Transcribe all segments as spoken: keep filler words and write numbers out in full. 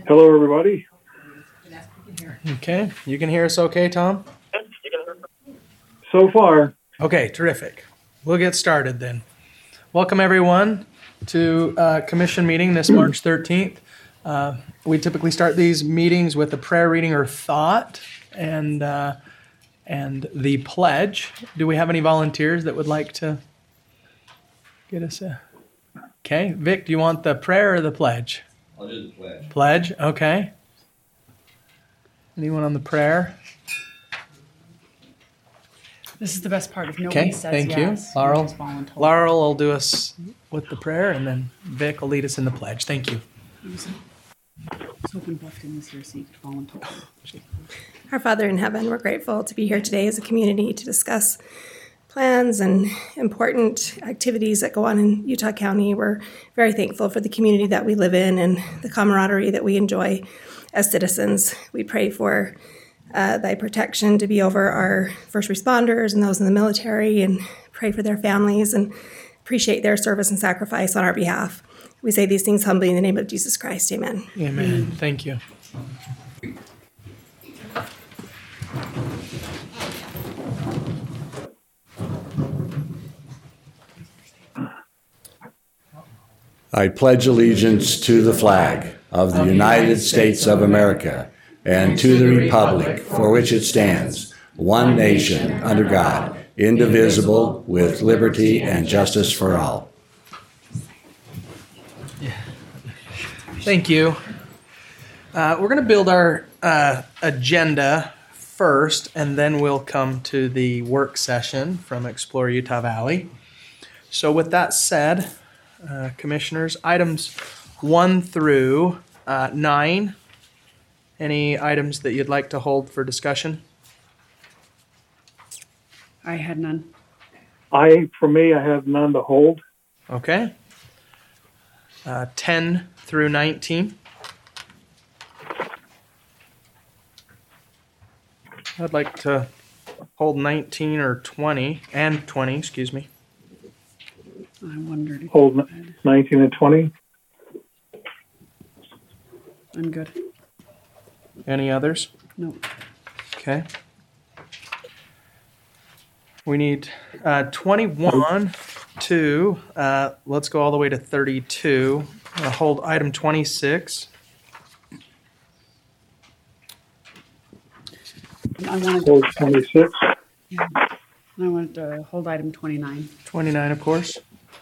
Hello, everybody. Okay, you can hear us okay, Tom? So far. Okay, terrific. We'll get started then. Welcome everyone to uh, commission meeting this March thirteenth. Uh, we typically start these meetings with a prayer reading or thought and uh, and the pledge. Do we have any volunteers that would like to get us a... Okay, Vic, do you want the prayer or the pledge? I'll do the pledge. Pledge, okay. Anyone on the prayer? This is the best part. If nobody Okay, says thank you. yes, you Laurel, just volunteer. Laurel will do us with the prayer, and then Vic will lead us in the pledge. Thank you. I was hoping Buffton was here so you could volunteer. Our Father in heaven, we're grateful to be here today as a community to discuss plans and important activities that go on in Utah County. We're very thankful for the community that we live in and the camaraderie that we enjoy as citizens. We pray for uh, thy protection to be over our first responders and those in the military, and pray for their families and appreciate their service and sacrifice on our behalf. We say these things humbly in the name of Jesus Christ. Amen. Amen. Thank you. I pledge allegiance to the flag of the United States of America and to the republic for which it stands, one nation, under God, indivisible, with liberty and justice for all. Thank you. Uh, we're going to build our uh, agenda first, and then we'll come to the work session from Explore Utah Valley. So with that said, uh, commissioners, items one through uh, nine, any items that you'd like to hold for discussion? I had none. I, for me, I have none to hold. Okay. Uh, ten through nineteen. I'd like to hold nineteen or twenty, and twenty, excuse me. I wondered. If Hold you had. nineteen and twenty. I'm good. Any others? No. Okay. We need uh, twenty-one to, uh, let's go all the way to thirty-two. I'll hold item twenty-six. I wanted Hold to, twenty-six. I wanted to hold item twenty-nine. twenty-nine, of course.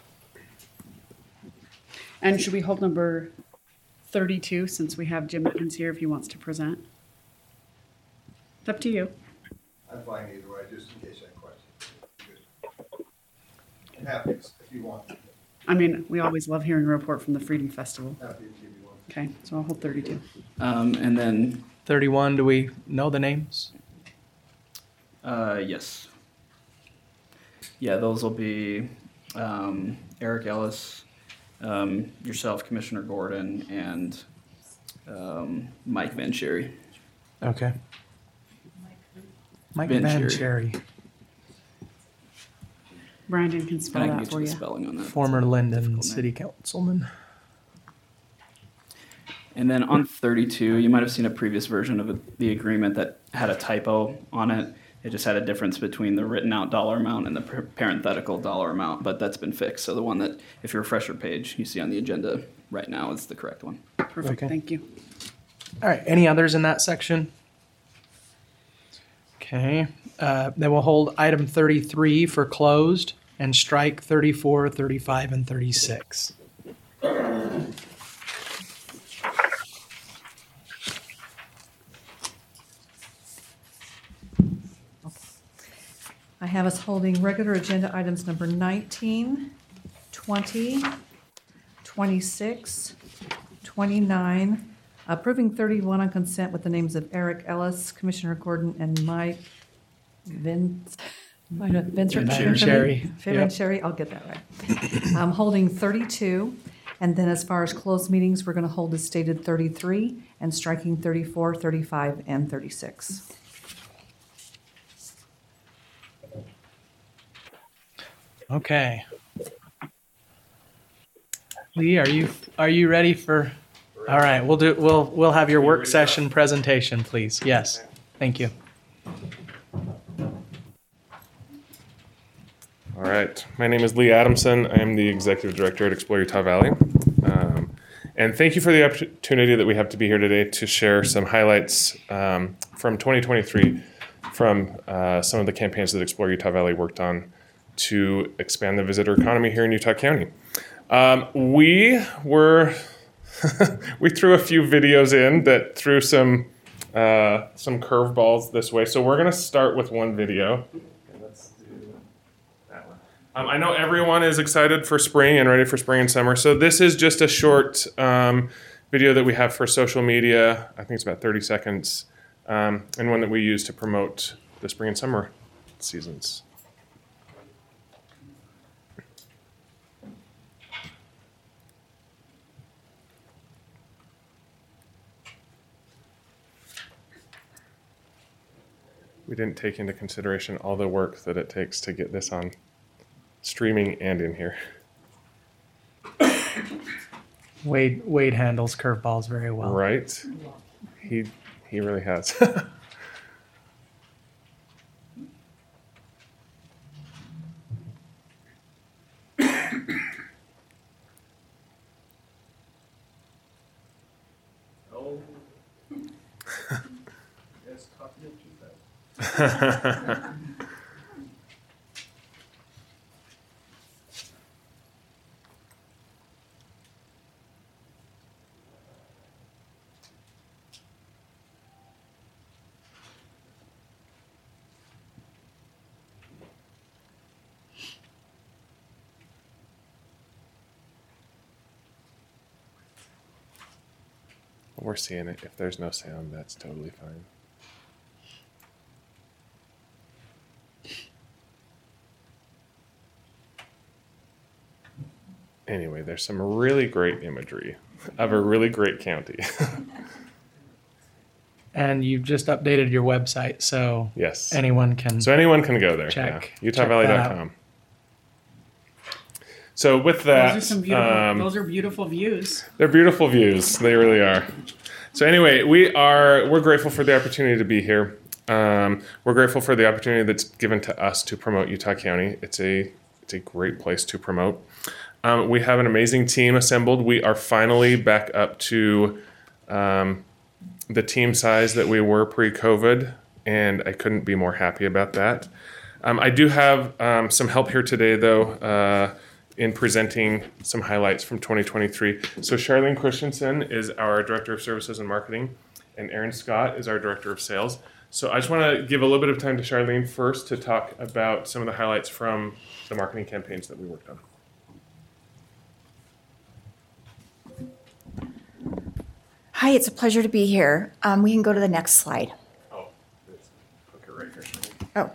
And should we hold number thirty-two since we have Jim Mittens here if he wants to present? It's up to you. I'm fine either way, just in case I have questions. I'm happy if you want. I mean, we always love hearing a report from the Freedom Festival. Happy to give you one. Okay, so I'll hold thirty-two. Um, and then, thirty-one, do we know the names? uh, yes. Yeah, those will be um, Eric Ellis, um, yourself, Commissioner Gordon, and um, Mike Van Sherry. Okay. Mike Van Van Sherry. Cherry, Brandon can And spell I can that get for you you. the spelling on that. former Linden Difficult name. City Councilman. And then on thirty-two, you might have seen a previous version of the agreement that had a typo on it. It just had a difference between the written out dollar amount and the par- parenthetical dollar amount, but that's been fixed. So the one that, if you refresh your page, you see on the agenda right now is the correct one. Perfect, Okay. thank you. All right, any others in that section? Okay, uh, then we'll hold item thirty-three for closed and strike thirty-four, thirty-five, and thirty-six. I have us holding regular agenda items number nineteen, twenty, twenty-six, twenty-nine, approving thirty-one on consent with the names of Eric Ellis, Commissioner Gordon, and Mike Vince. Vince Van Sherry. Van Yep. Sherry, I'll get that right. I'm holding thirty-two, and then as far as closed meetings, we're going to hold as stated thirty-three, and striking thirty-four, thirty-five, and thirty-six. Okay. Lee, are you are you ready for All right, we'll do, we'll, we'll have your work session presentation, please. Yes, thank you. All right. My name is Lee Adamson. I am the Executive Director at Explore Utah Valley. Um, and thank you for the opportunity that we have to be here today to share some highlights um, from twenty twenty-three from uh, some of the campaigns that Explore Utah Valley worked on to expand the visitor economy here in Utah County. Um, we were, we threw a few videos in that threw some, uh, some curveballs this way. So we're going to start with one video. Um, I know everyone is excited for spring and ready for spring and summer. So this is just a short um, video that we have for social media. I think it's about thirty seconds, um, and one that we use to promote the spring and summer seasons. We didn't take into consideration all the work that it takes to get this on streaming and in here. Wade Wade handles curveballs very well. Right? He he really has. Oh. Yes, copy of two thousand. We're seeing it. If there's no sound, that's totally fine. Anyway, there's some really great imagery of a really great county. And you've just updated your website, so Yes. anyone can So anyone can go there. check, Yeah. check Utah Valley dot com. So with that, Those are some beautiful, um, those are beautiful views. they're beautiful views. They really are. So anyway, we are we're grateful for the opportunity to be here. Um, we're grateful for the opportunity that's given to us to promote Utah County. It's a it's a great place to promote. Um, we have an amazing team assembled. We are finally back up to um, the team size that we were pre-COVID, and I couldn't be more happy about that. Um, I do have um, some help here today, though. Uh, in presenting some highlights from twenty twenty-three. So Charlene Christensen is our Director of Services and Marketing, and Aaron Scott is our Director of Sales. So I just want to give a little bit of time to Charlene first to talk about some of the highlights from the marketing campaigns that we worked on. Hi, it's a pleasure to be here. Um, we can go to the next slide. Oh, there's a clicker right here. Oh,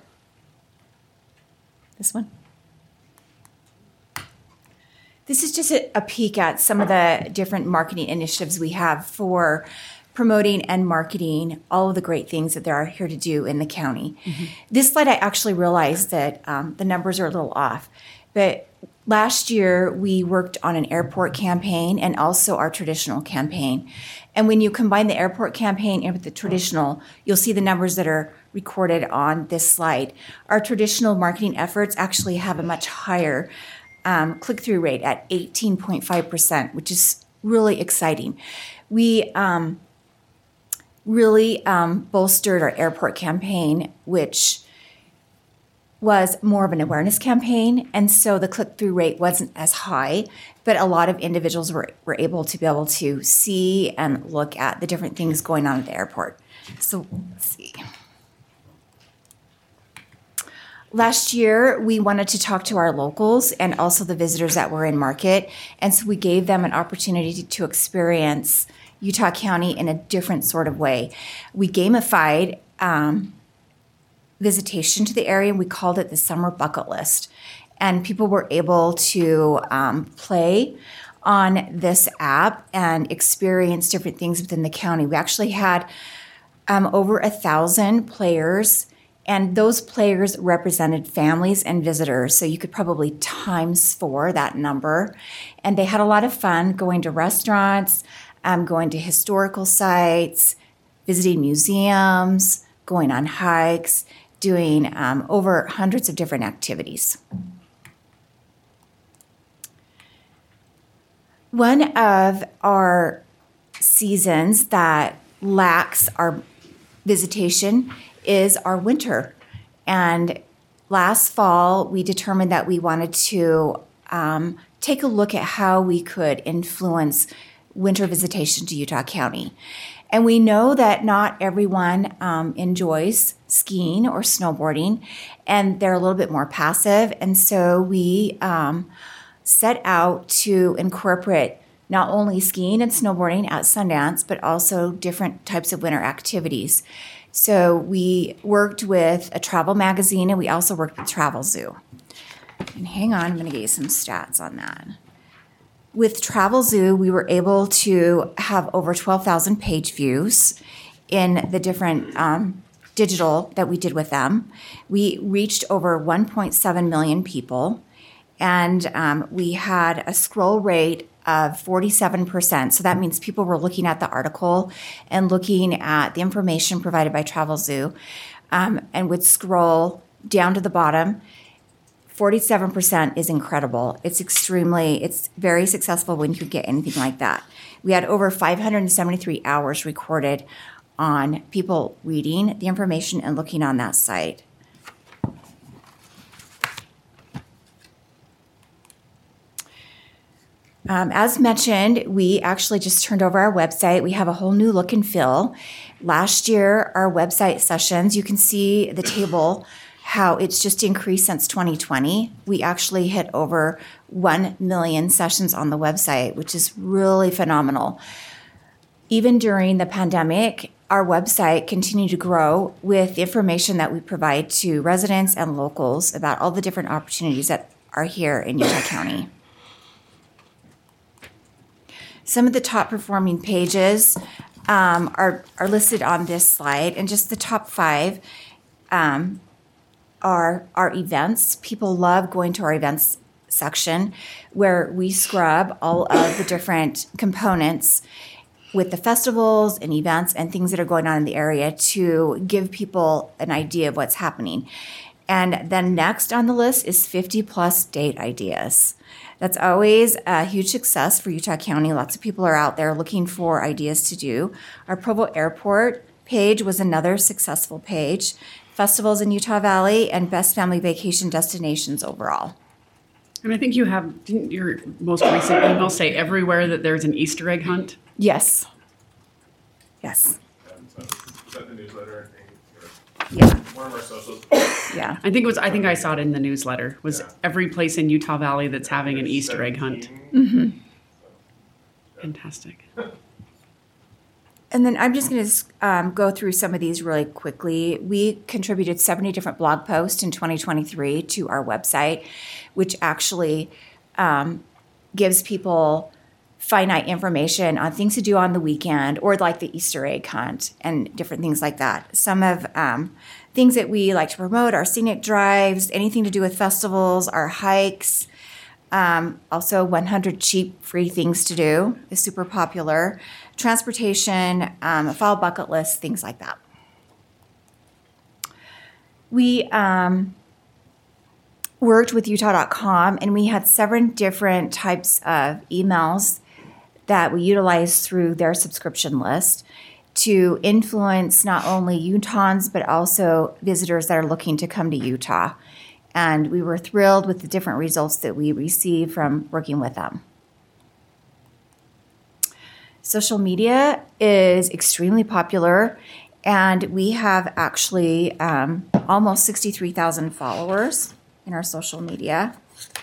this one? This is just a, a peek at some of the different marketing initiatives we have for promoting and marketing all of the great things that there are here to do in the county. Mm-hmm. This slide, I actually realized that um, the numbers are a little off, but last year we worked on an airport campaign and also our traditional campaign. And when you combine the airport campaign and with the traditional, you'll see the numbers that are recorded on this slide. Our traditional marketing efforts actually have a much higher Um, click-through rate at eighteen point five percent, which is really exciting. We um, really um, bolstered our airport campaign, which was more of an awareness campaign, and so the click-through rate wasn't as high, but a lot of individuals were, were able to be able to see and look at the different things going on at the airport. So let's see. Last year, we wanted to talk to our locals and also the visitors that were in market, and so we gave them an opportunity to, to experience Utah County in a different sort of way. We gamified um, visitation to the area, and we called it the Summer Bucket List. And people were able to um, play on this app and experience different things within the county. We actually had um, over a thousand players, and those players represented families and visitors, so you could probably times four that number. And they had a lot of fun going to restaurants, um, going to historical sites, visiting museums, going on hikes, doing um, over hundreds of different activities. One of our seasons that lacks our visitation is our winter. And last fall, we determined that we wanted to um, take a look at how we could influence winter visitation to Utah County. And we know that not everyone um, enjoys skiing or snowboarding, and they're a little bit more passive. And so we um, set out to incorporate not only skiing and snowboarding at Sundance, but also different types of winter activities. So we worked with a travel magazine, and we also worked with Travel Zoo. And hang on, I'm going to get you some stats on that. With Travel Zoo, we were able to have over twelve thousand page views in the different um, digital that we did with them. We reached over one point seven million people, and um, we had a scroll rate of forty-seven percent. So that means people were looking at the article and looking at the information provided by Travel Zoo um, and would scroll down to the bottom. forty-seven percent is incredible. It's extremely, it's very successful when you can get anything like that. We had over five hundred seventy-three hours recorded on people reading the information and looking on that site. Um, as mentioned, we actually just turned over our website. We have a whole new look and feel. Last year, our website sessions, you can see the table, how it's just increased since twenty twenty. We actually hit over one million sessions on the website, which is really phenomenal. Even during the pandemic, our website continued to grow with the information that we provide to residents and locals about all the different opportunities that are here in Utah County. Some of the top performing pages um, are, are listed on this slide, and just the top five um, are our events. People love going to our events section where we scrub all of the different components with the festivals and events and things that are going on in the area to give people an idea of what's happening. And then next on the list is fifty plus date ideas. That's always a huge success for Utah County. Lots of people are out there looking for ideas to do. Our Provo Airport page was another successful page. Festivals in Utah Valley and best family vacation destinations overall. And I think you have, didn't your most recent email say everywhere that there's an Easter egg hunt? Yes. Yes. Is that the newsletter? Yeah. One of our socials. Yeah. I think it was, I think I saw it in the newsletter, was Yeah. every place in Utah Valley that's having an Easter egg hunt. Mm-hmm. Fantastic. And then I'm just going to um, go through some of these really quickly. We contributed seventy different blog posts in twenty twenty-three to our website, which actually um, gives people finite information on things to do on the weekend, or like the Easter egg hunt and different things like that. Some of um, things that we like to promote are scenic drives, anything to do with festivals, our hikes. Um, also, one hundred cheap free things to do is super popular. Transportation, um, a fall bucket list, things like that. We um, worked with Utah dot com, and we had seven different types of emails that we utilized through their subscription list to influence not only Utahns, but also visitors that are looking to come to Utah. And we were thrilled with the different results that we received from working with them. Social media is extremely popular, and we have actually um, almost sixty-three thousand followers in our social media.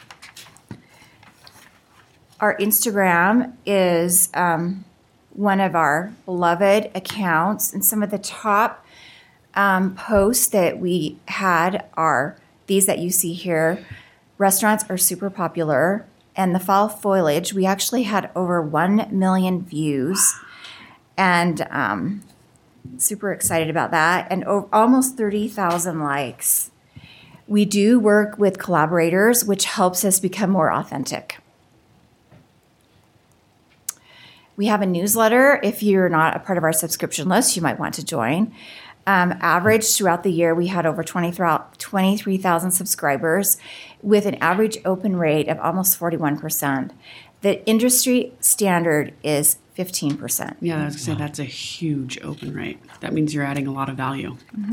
Our Instagram is um, one of our beloved accounts, and some of the top um, posts that we had are these that you see here. Restaurants are super popular, and the fall foliage, we actually had over one million views, and um, super excited about that, and o- almost thirty thousand likes. We do work with collaborators, which helps us become more authentic. We have a newsletter. If you're not a part of our subscription list, you might want to join. Um, average throughout the year, we had over twenty-three thousand subscribers with an average open rate of almost forty-one percent. The industry standard is fifteen percent. Yeah, I was gonna say that's a huge open rate. That means you're adding a lot of value. Mm-hmm.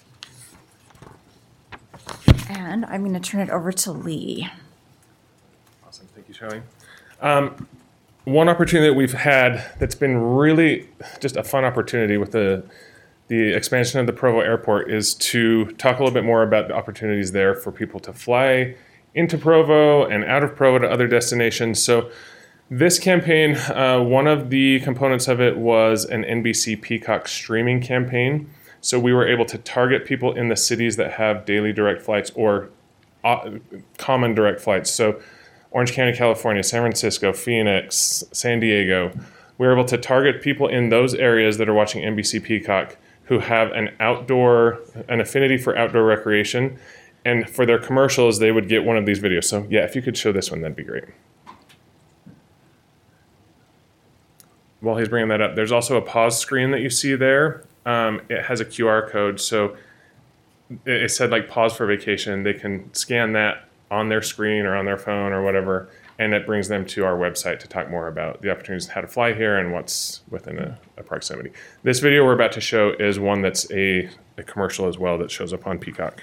And I'm going to turn it over to Lee. Awesome. Thank you, Charlie. Um, one opportunity that we've had that's been really just a fun opportunity with the the expansion of the Provo Airport is to talk a little bit more about the opportunities there for people to fly into Provo and out of Provo to other destinations. So this campaign, uh, one of the components of it was an N B C Peacock streaming campaign. So we were able to target people in the cities that have daily direct flights or uh, common direct flights. So Orange County, California, San Francisco, Phoenix, San Diego. We were able to target people in those areas that are watching N B C Peacock who have an outdoor, an affinity for outdoor recreation. And for their commercials, they would get one of these videos. So yeah, if you could show this one, that'd be great. While he's bringing that up, there's also a pause screen that you see there. Um, it has a Q R code, so it said like pause for vacation. They can scan that on their screen or on their phone or whatever, and it brings them to our website to talk more about the opportunities, how to fly here and what's within a, a proximity. This video we're about to show is one that's a, a commercial as well that shows up on Peacock.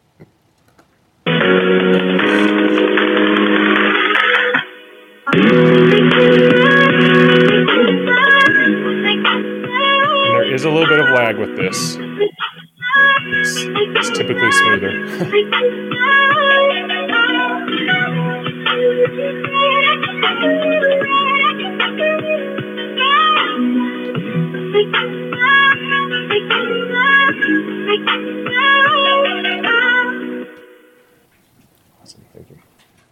There is a little bit of lag with this. It's, it's typically smoother. Awesome, thank you.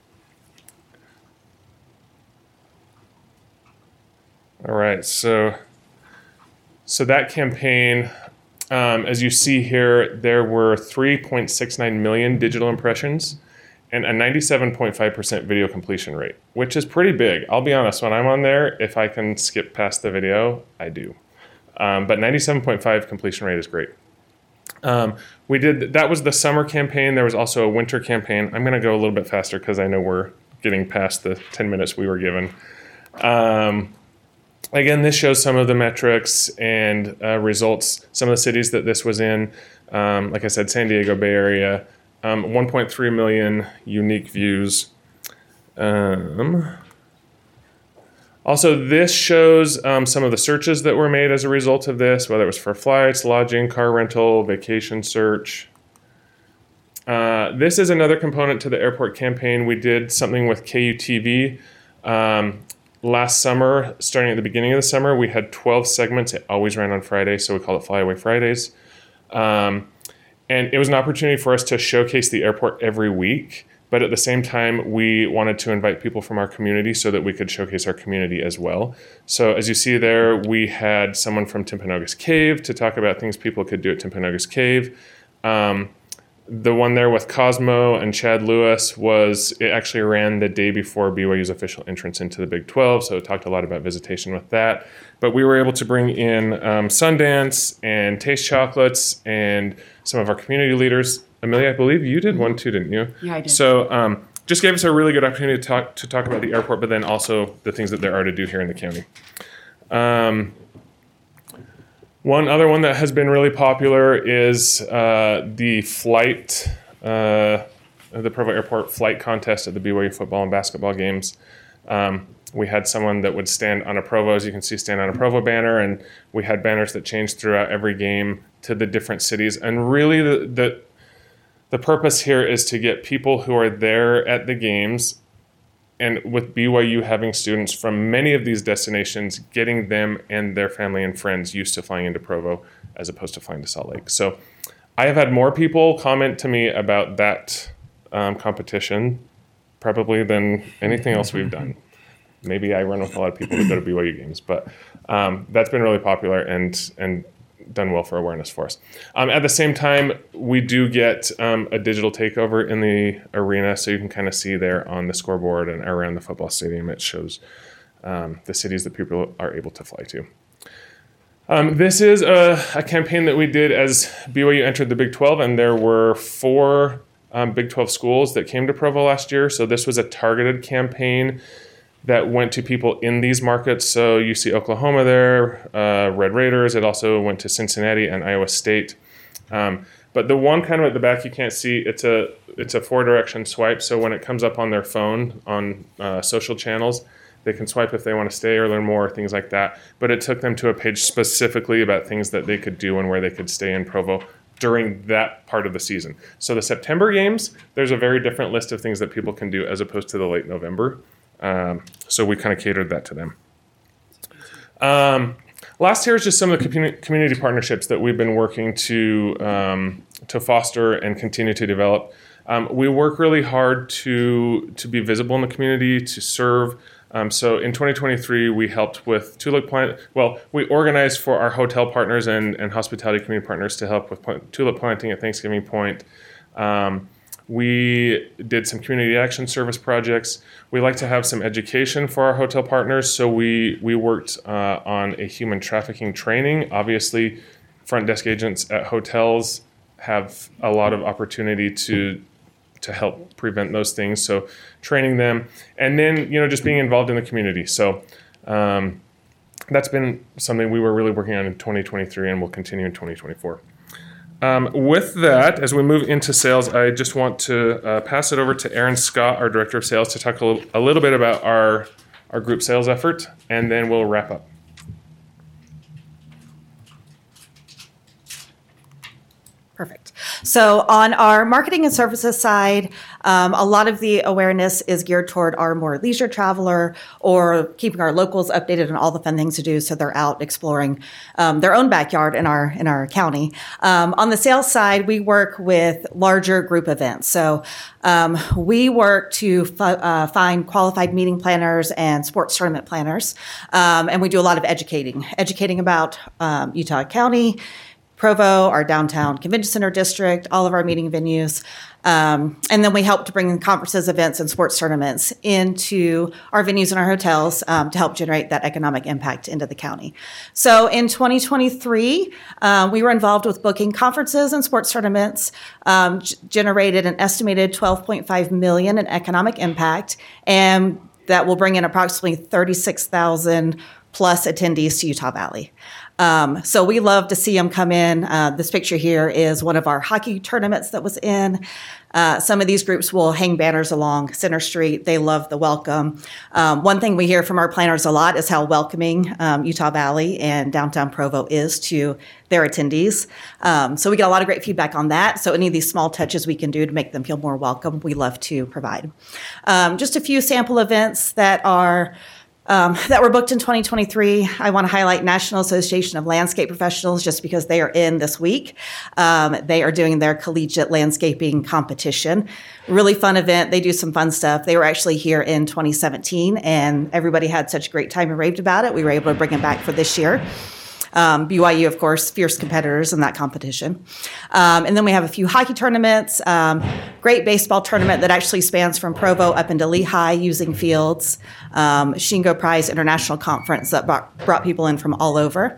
All right, so so that campaign, um, as you see here, there were three point six nine million digital impressions and a ninety-seven point five percent video completion rate, which is pretty big. I'll be honest, when I'm on there, if I can skip past the video, I do. Um, but ninety-seven point five completion rate is great. Um, we did, that was the summer campaign. There was also a winter campaign. I'm going to go a little bit faster because I know we're getting past the ten minutes we were given. Um, Again, this shows some of the metrics and uh, results, some of the cities that this was in. Um, like I said, San Diego, Bay Area, um, one point three million unique views. Um, also, this shows um, some of the searches that were made as a result of this, whether it was for flights, lodging, car rental, vacation search. Uh, this is another component to the airport campaign. We did something with K U T V. Um, Last summer, starting at the beginning of the summer, we had twelve segments. It always ran on Fridays, so we call it Flyaway Fridays. Um, and it was an opportunity for us to showcase the airport every week, but at the same time, we wanted to invite people from our community so that we could showcase our community as well. So as you see there, we had someone from Timpanogos Cave to talk about things people could do at Timpanogos Cave. Um, The one there with Cosmo and Chad Lewis was, it actually ran the day before B Y U's official entrance into the Big twelve, so it talked a lot about visitation with that. But we were able to bring in um, Sundance and Taste Chocolates and some of our community leaders. Amelia, I believe you did one too, didn't you? Yeah, I did. So um, just gave us a really good opportunity to talk, to talk about the airport, but then also the things that there are to do here in the county. Um, One other one that has been really popular is uh, the flight, uh, the Provo Airport flight contest at the B Y U football and basketball games. Um, we had someone that would stand on a Provo, as you can see, stand on a Provo banner, and we had banners that changed throughout every game to the different cities. And really the, the, the purpose here is to get people who are there at the games, and with B Y U having students from many of these destinations, getting them and their family and friends used to flying into Provo as opposed to flying to Salt Lake. So I have had more people comment to me about that um, competition probably than anything else we've done. Maybe I run with a lot of people that go to B Y U games, but um, that's been really popular and and done well for awareness for us. Um, at the same time, we do get um, a digital takeover in the arena, so you can kind of see there on the scoreboard and around the football stadium, it shows um, the cities that people are able to fly to. Um, this is a, a campaign that we did as B Y U entered the Big twelve, and there were four um, Big twelve schools that came to Provo last year. So this was a targeted campaign that went to people in these markets. So you see Oklahoma there, uh, Red Raiders. It also went to Cincinnati and Iowa State. Um, but the one kind of at the back you can't see, it's a it's a four direction swipe. So when it comes up on their phone on uh, social channels, they can swipe if they want to stay or learn more, things like that. But it took them to a page specifically about things that they could do and where they could stay in Provo during that part of the season. So the September games, there's a very different list of things that people can do as opposed to the late November. Um, so we kind of catered that to them. Um, last here is just some of the community, community partnerships that we've been working to um, to foster and continue to develop. Um, we work really hard to to be visible in the community, to serve. Um, so in twenty twenty-three, we helped with tulip plant. Well, we organized for our hotel partners and, and hospitality community partners to help with plant, tulip planting at Thanksgiving Point. Um, we did some community action service projects. We like to have some education for our hotel partners. So we we worked uh, on a human trafficking training. Obviously, front desk agents at hotels have a lot of opportunity to to help prevent those things. So training them, and then, you know, just being involved in the community. So um, that's been something we were really working on in twenty twenty-three and will continue in twenty twenty-four. Um, with that, as we move into sales, I just want to uh, pass it over to Aaron Scott, our Director of Sales, to talk a little, a little bit about our, our group sales effort, and then we'll wrap up. Perfect. So on our marketing and services side, um, a lot of the awareness is geared toward our more leisure traveler or keeping our locals updated on all the fun things to do so they're out exploring um, their own backyard in our in our county. Um, on the sales side, we work with larger group events. So um, we work to f- uh, find qualified meeting planners and sports tournament planners, um, and we do a lot of educating, educating about um, Utah County, Provo, our downtown convention center district, all of our meeting venues. Um, and then we help to bring in conferences, events, and sports tournaments into our venues and our hotels um, to help generate that economic impact into the county. So in twenty twenty-three, um, we were involved with booking conferences and sports tournaments, um, g- generated an estimated twelve point five million dollars in economic impact, and that will bring in approximately thirty-six thousand plus attendees to Utah Valley. Um, so we love to see them come in. Uh, this picture here is one of our hockey tournaments that was in. Uh, some of these groups will hang banners along Center Street. They love the welcome. Um, one thing we hear from our planners a lot is how welcoming um, Utah Valley and downtown Provo is to their attendees. Um, so we get a lot of great feedback on that. So any of these small touches we can do to make them feel more welcome, we love to provide. Um, just a few sample events that are Um, that were booked in twenty twenty-three. I want to highlight National Association of Landscape Professionals just because they are in this week. Um, they are doing their collegiate landscaping competition. Really fun event. They do some fun stuff. They were actually here in twenty seventeen, and everybody had such a great time and raved about it. We were able to bring it back for this year. Um, B Y U, of course, fierce competitors in that competition. Um, and then we have a few hockey tournaments, um, great baseball tournament that actually spans from Provo up into Lehigh using fields, um, Shingo Prize International Conference that brought, brought people in from all over.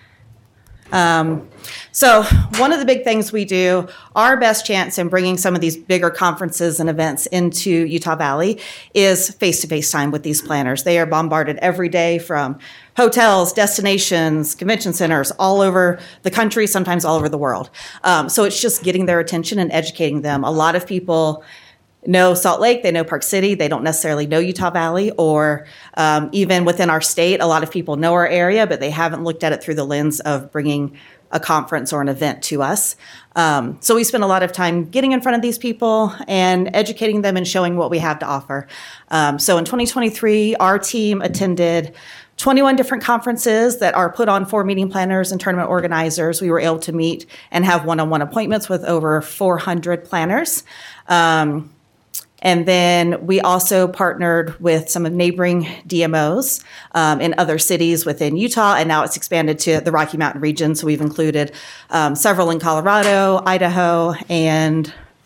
Um, so one of the big things we do, our best chance in bringing some of these bigger conferences and events into Utah Valley is face-to-face time with these planners. They are bombarded every day from hotels, destinations, convention centers, all over the country, sometimes all over the world. Um, so it's just getting their attention and educating them. A lot of people know Salt Lake, they know Park City, they don't necessarily know Utah Valley, or um, even within our state, a lot of people know our area, but they haven't looked at it through the lens of bringing a conference or an event to us. Um, so we spend a lot of time getting in front of these people and educating them and showing what we have to offer. Um, so in twenty twenty-three, our team attended twenty-one different conferences that are put on for meeting planners and tournament organizers. We were able to meet and have one-on-one appointments with over four hundred planners. Um, And then we also partnered with some of neighboring D M Os um, in other cities within Utah, and now it's expanded to the Rocky Mountain region. So we've included um, several in Colorado, Idaho, and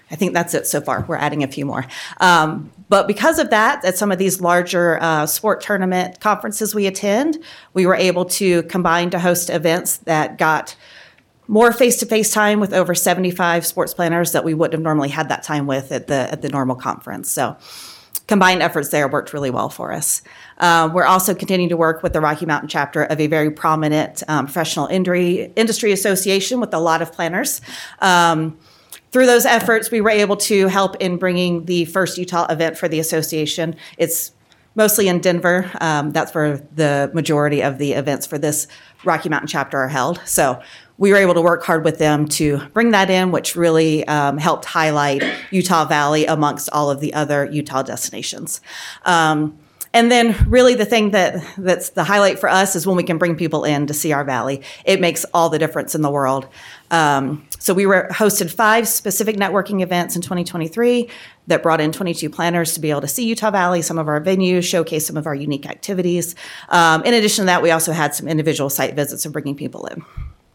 I think that's it so far. We're adding a few more. Um, but because of that, at some of these larger uh, sport tournament conferences we attend, we were able to combine to host events that got more face-to-face time with over seventy-five sports planners that we wouldn't have normally had that time with at the at the normal conference. So combined efforts there worked really well for us. Uh, we're also continuing to work with the Rocky Mountain chapter of a very prominent um, professional industry, industry association with a lot of planners. Um, through those efforts, we were able to help in bringing the first Utah event for the association. It's mostly in Denver. Um, that's where the majority of the events for this Rocky Mountain chapter are held. So we were able to work hard with them to bring that in, which really um, helped highlight Utah Valley amongst all of the other Utah destinations. Um, and then really the thing that that's the highlight for us is when we can bring people in to see our valley. It makes all the difference in the world. Um, so we were hosted five specific networking events in twenty twenty-three that brought in twenty-two planners to be able to see Utah Valley, some of our venues, showcase some of our unique activities. Um, in addition to that, we also had some individual site visits of bringing people in.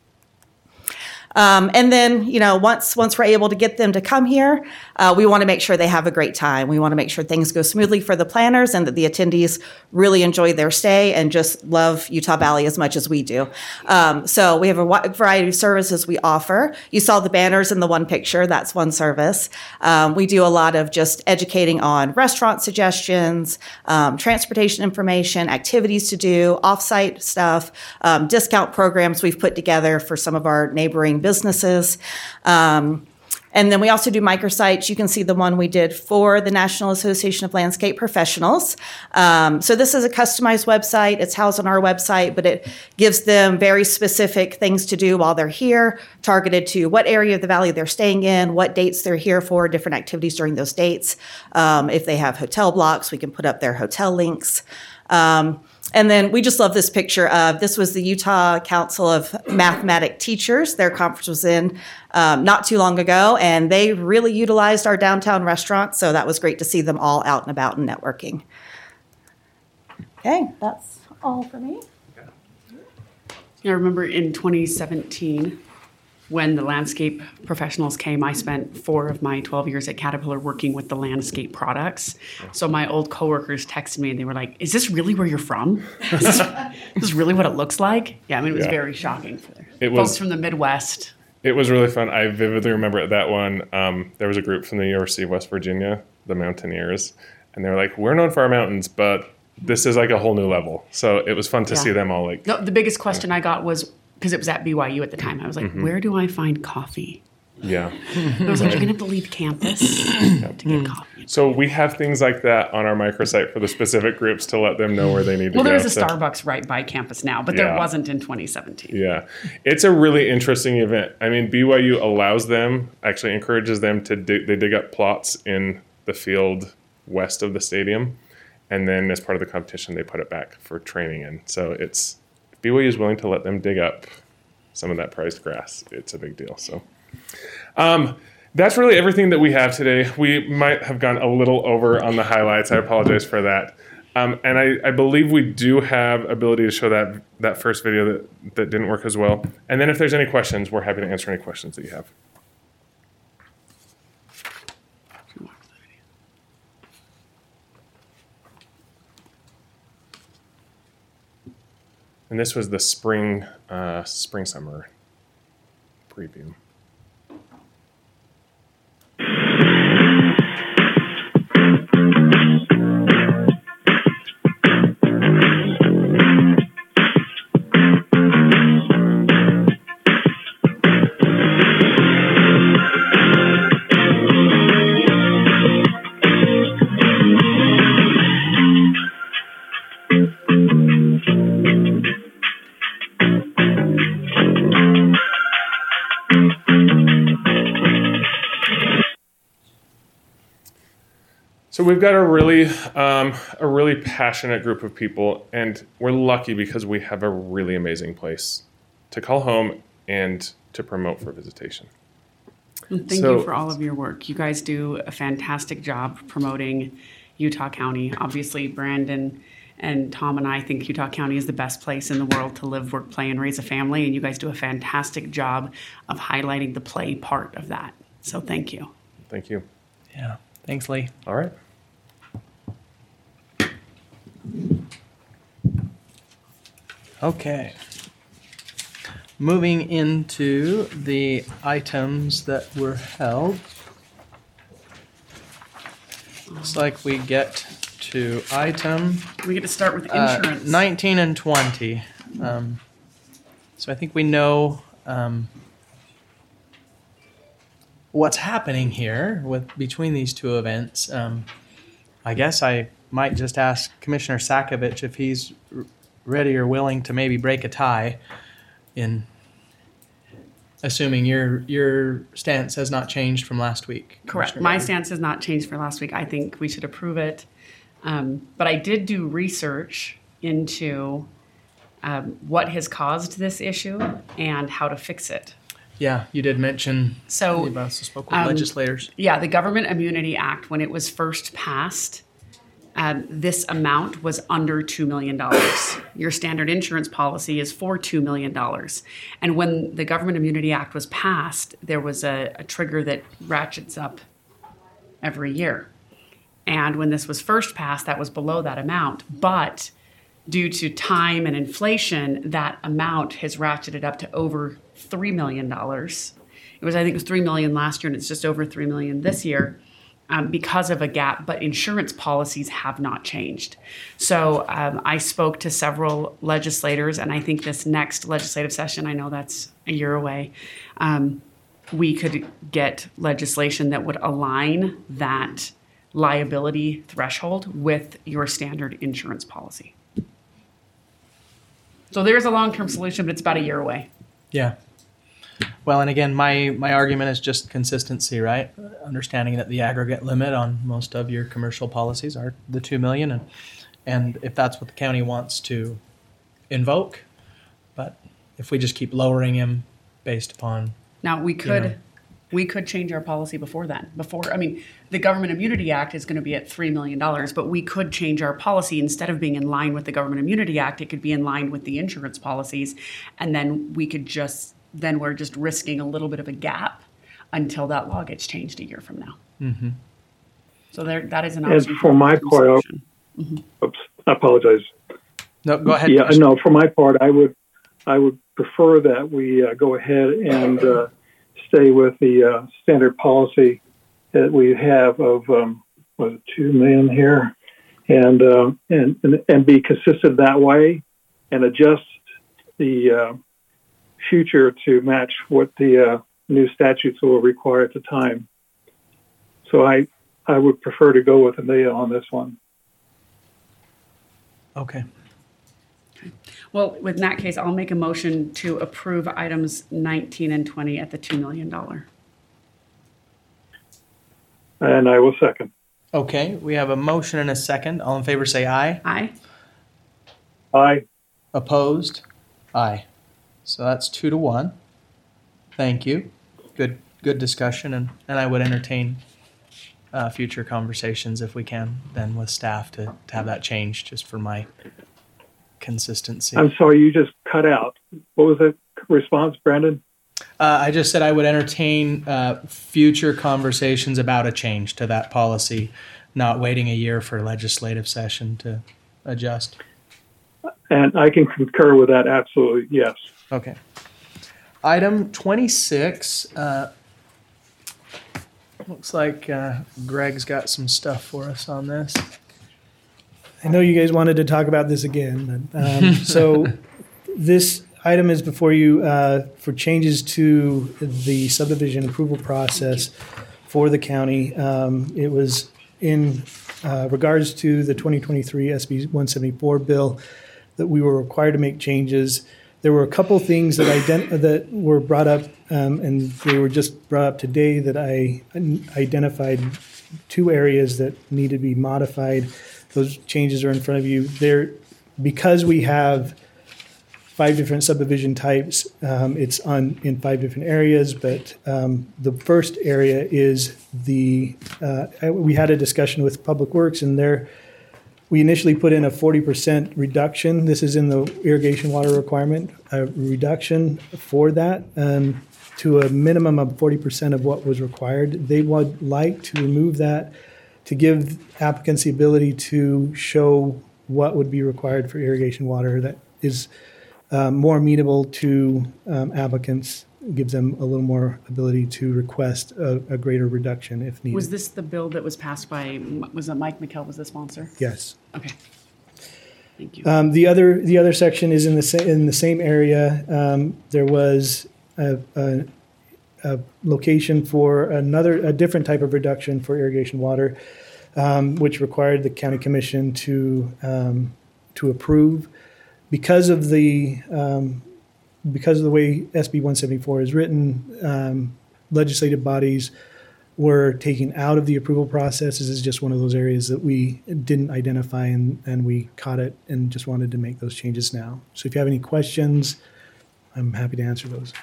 Um, and then, you know, once once we're able to get them to come here, uh, we want to make sure they have a great time. We want to make sure things go smoothly for the planners and that the attendees really enjoy their stay and just love Utah Valley as much as we do. Um, so we have a wide variety of services we offer. You saw the banners in the one picture. That's one service. Um, we do a lot of just educating on restaurant suggestions, um, transportation information, activities to do, off-site stuff, um, discount programs we've put together for some of our neighboring businesses. Um, and then we also do microsites. You can see the one we did for the National Association of Landscape Professionals. Um, so this is a customized website. It's housed on our website, but it gives them very specific things to do while they're here, targeted to what area of the valley they're staying in, what dates they're here for, different activities during those dates. Um, if they have hotel blocks, we can put up their hotel links. Um, And then we just love this picture of, this was the Utah Council of Mathematic Teachers. Their conference was in um, not too long ago, and they really utilized our downtown restaurant. So that was great to see them all out and about and networking. Okay, that's all for me. I remember in twenty seventeen, when the landscape professionals came, I spent four of my twelve years at Caterpillar working with the landscape products. So my old coworkers texted me and they were like, is this really where you're from? Is this, is this really what it looks like? Yeah, I mean, it was Yeah. very shocking for It folks was- from the Midwest. It was really fun. I vividly remember at that one, um, there was a group from the University of West Virginia, the Mountaineers, and they were like, we're known for our mountains, but this is like a whole new level. So it was fun to Yeah. see them all like, No, the biggest question I got was, because it was at B Y U at the time, I was like, Mhm. where do I find coffee? yeah. I was like, you're going to have to leave campus to get coffee. So we have things like that on our microsite for the specific groups to let them know where they need to Well, go. there is a So- Starbucks right by campus now, but there Yeah. wasn't in twenty seventeen. Yeah, it's a really interesting event. I mean, B Y U allows them, actually encourages them to dig, they dig up plots in the field west of the stadium, and then as part of the competition, they put it back for training in. So it's, if B Y U is willing to let them dig up some of that prized grass, it's a big deal. So um, that's really everything that we have today. We might have gone a little over on the highlights. I apologize for that. Um, and I, I believe we do have ability to show that that first video that, that didn't work as well. And then if there's any questions, we're happy to answer any questions that you have. And this was the spring, uh, spring summer preview. So we've got a really, um, a really passionate group of people, and we're lucky because we have a really amazing place to call home and to promote for visitation. And thank So- you for all of your work. You guys do a fantastic job promoting Utah County. Obviously, Brandon and Tom and I think Utah County is the best place in the world to live, work, play, and raise a family. And you guys do a fantastic job of highlighting the play part of that. So thank you. Thank you. Yeah. Thanks, Lee. All right. Okay. Moving into the items that were held. Looks like we get to item We get to start with uh, insurance. nineteen and twenty. Um, so I think we know um, what's happening here with between these two events. Um, I guess I might just ask Commissioner Sakovic if he's r- ready or willing to maybe break a tie, in assuming your your stance has not changed from last week. Correct. Commissioner My Gardner. stance has not changed for last week. I think we should approve it. Um, but I did do research into um, what has caused this issue and how to fix it. Yeah, you did mention. So, you also spoke with um, legislators. Yeah, the Government Immunity Act, when it was first passed, um, this amount was under two million dollars. Your standard insurance policy is for two million dollars. And when the Government Immunity Act was passed, there was a, a trigger that ratchets up every year. And when this was first passed, that was below that amount. But due to time and inflation, that amount has ratcheted up to over three million dollars. It was, I think it was three million dollars last year, and it's just over three million dollars this year. Um, because of a gap, but insurance policies have not changed. So um, I spoke to several legislators, and I think this next legislative session, I know that's a year away, um, we could get legislation that would align that liability threshold with your standard insurance policy. So there's a long-term solution, but it's about a year away. Yeah. Well, and again, my, my argument is just consistency, right? Understanding that the aggregate limit on most of your commercial policies are the two million, and and if that's what the county wants to invoke, but if we just keep lowering him based upon Now, we could, You know. we could change our policy before then. Before, I mean, the Government Immunity Act is going to be at three million dollars, but we could change our policy. Instead of being in line with the Government Immunity Act, it could be in line with the insurance policies, and then we could just, then we're just risking a little bit of a gap until that law gets changed a year from now. Mm-hmm. So there, that is an And option. for my part, solution. oops, I apologize. No, go ahead. Yeah, Commissioner. no, for my part, I would, I would prefer that we uh, go ahead and uh, stay with the uh, standard policy that we have of, um, was it two million here? And, uh, and, and, and be consistent that way and adjust the uh, future to match what the uh, new statutes will require at the time. So I, I would prefer to go with Amelia on this one. Okay. Well, in that case, I'll make a motion to approve items nineteen and twenty at the two million dollars. And I will second. Okay, we have a motion and a second. All in favor say aye. Aye? Aye. Opposed? Aye. So that's two to one. Thank you. Good good discussion, and, and I would entertain uh, future conversations if we can then with staff to, to have that changed just for my consistency. I'm sorry, you just cut out. What was the response, Brandon? Uh, I just said I would entertain uh, future conversations about a change to that policy, not waiting a year for legislative session to adjust. And I can concur with that, absolutely, yes. Okay. Item twenty-six. Uh, looks like uh, Greg's got some stuff for us on this. I know you guys wanted to talk about this again, but, um, so this item is before you uh, for changes to the subdivision approval process for the county. Um, it was in uh, regards to the twenty twenty-three S B one seventy-four bill that we were required to make changes. There were a couple things that ident- that were brought up, um, and they were just brought up today that I identified two areas that need to be modified. Those changes are in front of you. There, because we have five different subdivision types, um, it's on in five different areas. But um, the first area is the uh, we had a discussion with Public Works, and there we initially put in a forty percent reduction. This is in the irrigation water requirement, a reduction for that. Um, to a minimum of forty percent of what was required. They would like to remove that to give applicants the ability to show what would be required for irrigation water that is um, more amenable to um, applicants, gives them a little more ability to request a, a greater reduction if needed. Was this the bill that was passed by, was it Mike McKell was the sponsor? Yes. Okay. Thank you. Um, the other the other section is in the sa- in the same area. Um, there was a, a, a location for another a different type of reduction for irrigation water, um, which required the county commission to um, to approve because of the um, because of the way S B one seventy-four is written. Um, legislative bodies were taken out of the approval process. This is just one of those areas that we didn't identify, and, and we caught it and just wanted to make those changes now. So if you have any questions, I'm happy to answer those.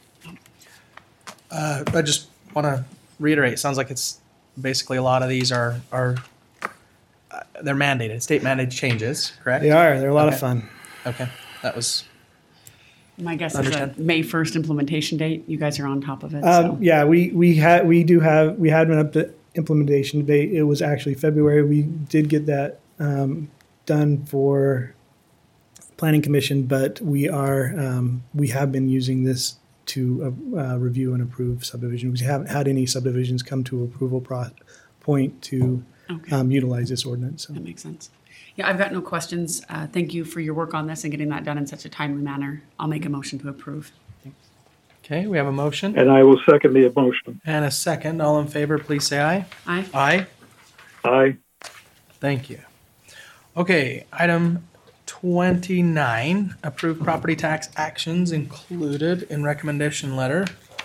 Uh, I just want to reiterate, it sounds like it's basically a lot of these are, are uh, they're mandated, state mandated changes, correct? They are. They're a lot Okay. of fun. Okay, that was, My guess is a Understand. May first implementation date. You guys are on top of it. Um, so. yeah, we, we had we do have we had an up to implementation date. It was actually February. We did get that um, done for Planning Commission, but we are um, we have been using this to uh, uh, review and approve subdivisions. We haven't had any subdivisions come to approval pro- point to Okay. um, utilize this ordinance. So. That makes sense. Yeah, I've got no questions. Uh, thank you for your work on this and getting that done in such a timely manner. I'll make a motion to approve. okay, we have a motion And I will second the motion. and a second. All in favor, please say aye. Aye. Aye. Aye. Thank you. Okay, item twenty-nine, approved property tax actions included in recommendation letter.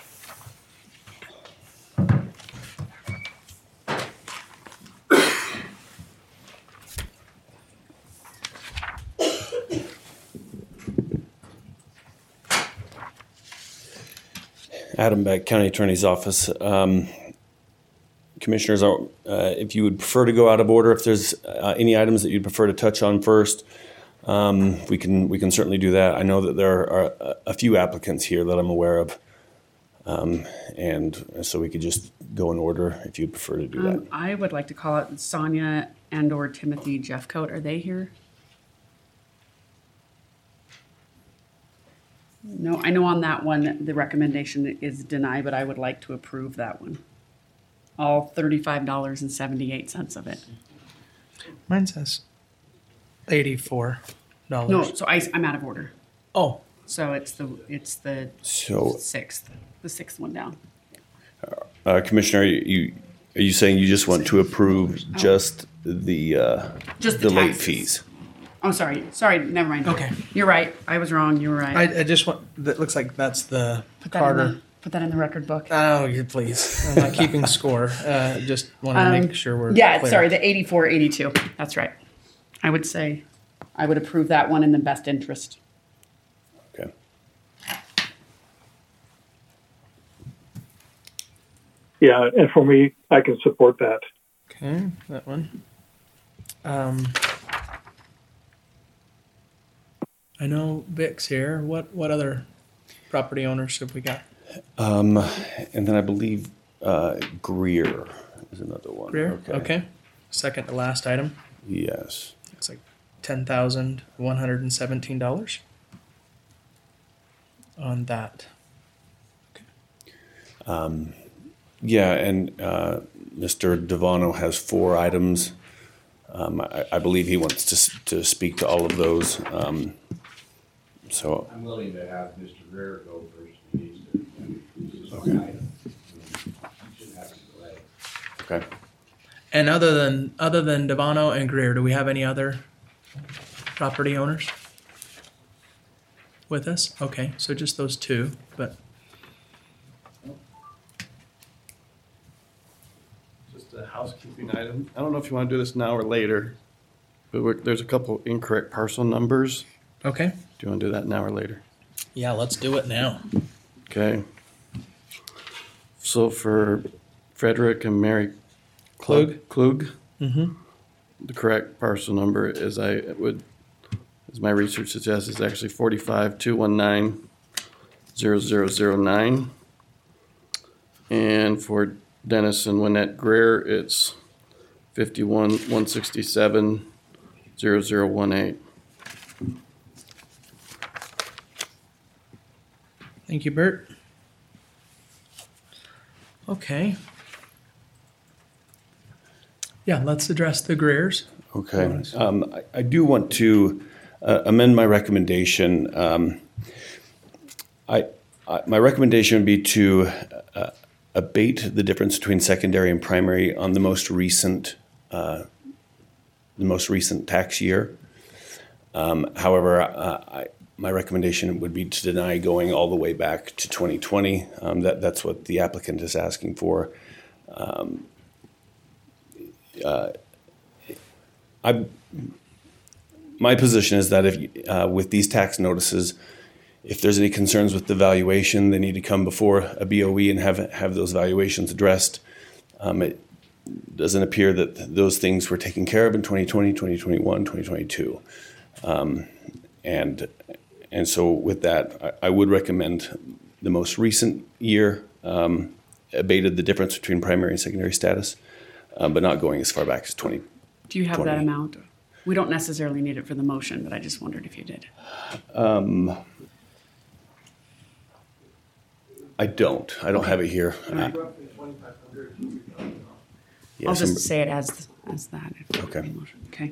Adam Beck, County Attorney's Office. Um, Commissioners, uh, if you would prefer to go out of order, if there's uh, any items that you'd prefer to touch on first, um, we can we can certainly do that. I know that there are a, a few applicants here that I'm aware of, um, and so we could just go in order if you'd prefer to do that. Um, I would like to call out Sonia and or Timothy Jeffcoat. Are they here? No, I know on that one, the recommendation is deny, but I would like to approve that one. All thirty-five dollars and seventy-eight cents of it. Mine says eighty-four dollars. No, so I, I'm out of order. Oh, So it's the, it's the So, sixth, the sixth one down. uh, Commissioner, you are you saying you just want to approve just the uh, Just the late taxes. fees? Oh, sorry, sorry, never mind. Okay. You're right. I was wrong. You were right. I, I just want, that looks like that's the Put that in Carter. the, put that in the record book. Oh, you please. I'm not keeping score. Uh, just want to Um, make sure we're Yeah, clear. sorry, the eighty-four, eighty-two. That's right. I would say I would approve that one in the best interest. Okay. Yeah, and for me, I can support that. Okay, that one. Um, I know Vic's here. What what other property owners have we got? Um, and then I believe uh, Greer is another one. Greer. Okay. Second to last item. Yes. Looks like ten thousand one hundred and seventeen dollars on that. Um, yeah, and uh, Mister Devano has four items. Um, I, I believe he wants to s- to speak to all of those. Um, so I'm willing to have Mister Greer go first. He's the, this is okay. Item. You shouldn't have to delay. okay. And other than other than Devano and Greer, do we have any other property owners with us? Okay, so just those two, but Just a housekeeping item. I don't know if you want to do this now or later, but we're, there's a couple incorrect parcel numbers. okay. Do you want to do that now or later? Yeah, let's do it now. Okay. So for Frederick and Mary Klug? Klug, Mm-hmm. the correct parcel number is I would, as my research suggests, is actually forty-five two one nine zero zero zero nine. And for Dennis and Lynette Greer, it's fifty-one, one sixty-seven, zero zero one eight. Thank you, Bert. Okay. Yeah, let's address the Greers. Okay. Um, I, I do want to uh, amend my recommendation. Um, I, I my recommendation would be to uh, abate the difference between secondary and primary on the most recent uh, the most recent tax year. Um, however, uh, I, my recommendation would be to deny going all the way back to twenty twenty. Um, that that's what the applicant is asking for. Um, uh, I, my position is that if uh, with these tax notices, if there's any concerns with the valuation, they need to come before a B O E and have have those valuations addressed. Um, it doesn't appear that those things were taken care of in twenty twenty, twenty twenty-one, twenty twenty-two. Um, and and so with that, I, I would recommend the most recent year um, abated the difference between primary and secondary status, uh, but not going as far back as twenty. Do you have that amount? We don't necessarily need it for the motion, but I just wondered if you did. Um, I don't. I don't Okay. have it here. All right. Uh, yeah, I'll just some- say it as as that. if- Okay. Okay.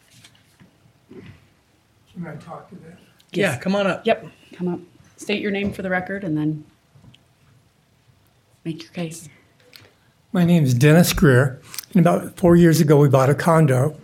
Can I talk to that? Yeah, come on up. Yep, come up. State your name for the record and then make your case. My name is Dennis Greer, and about four years ago we bought a condo,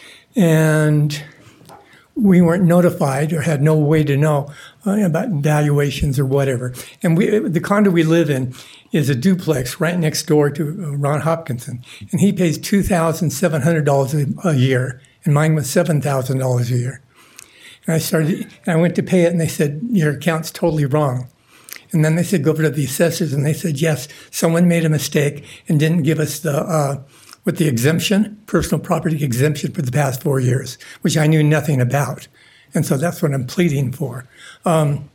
and we weren't notified or had no way to know uh, about valuations or whatever. And we, the condo we live in is a duplex right next door to uh, Ron Hopkinson, and he pays two thousand seven hundred dollars a year, and mine was seven thousand dollars a year. And I started, and I went to pay it, and they said, your account's totally wrong. And then they said, go over to the assessors, and they said, yes, someone made a mistake and didn't give us the, uh, with the exemption, personal property exemption for the past four years, which I knew nothing about. And so that's what I'm pleading for. Um,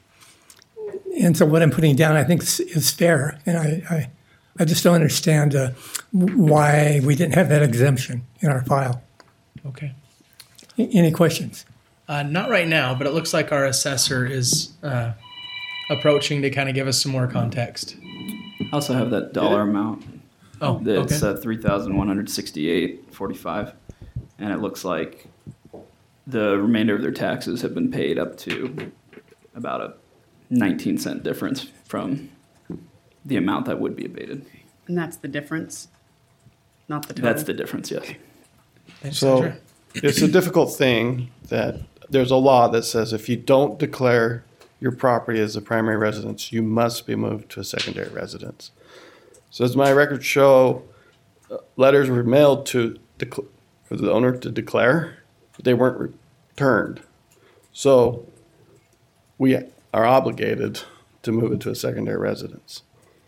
and so what I'm putting down, I think, is, is fair. And I, I, I just don't understand uh, why we didn't have that exemption in our file. Okay. A- Any questions? Uh, not right now, but it looks like our assessor is uh, approaching to kind of give us some more context. I also have that dollar amount. Oh, It's okay. uh, three thousand one hundred sixty-eight forty-five, and it looks like the remainder of their taxes have been paid up to about a nineteen cent difference from the amount that would be abated. And that's the difference, not the total. That's the difference, yes. Thanks, So Sandra. it's a difficult thing that there's a law that says if you don't declare your property as a primary residence, you must be moved to a secondary residence. So as my records show, uh, letters were mailed to dec- for the owner to declare, but they weren't returned. So we are obligated to move it to a secondary residence.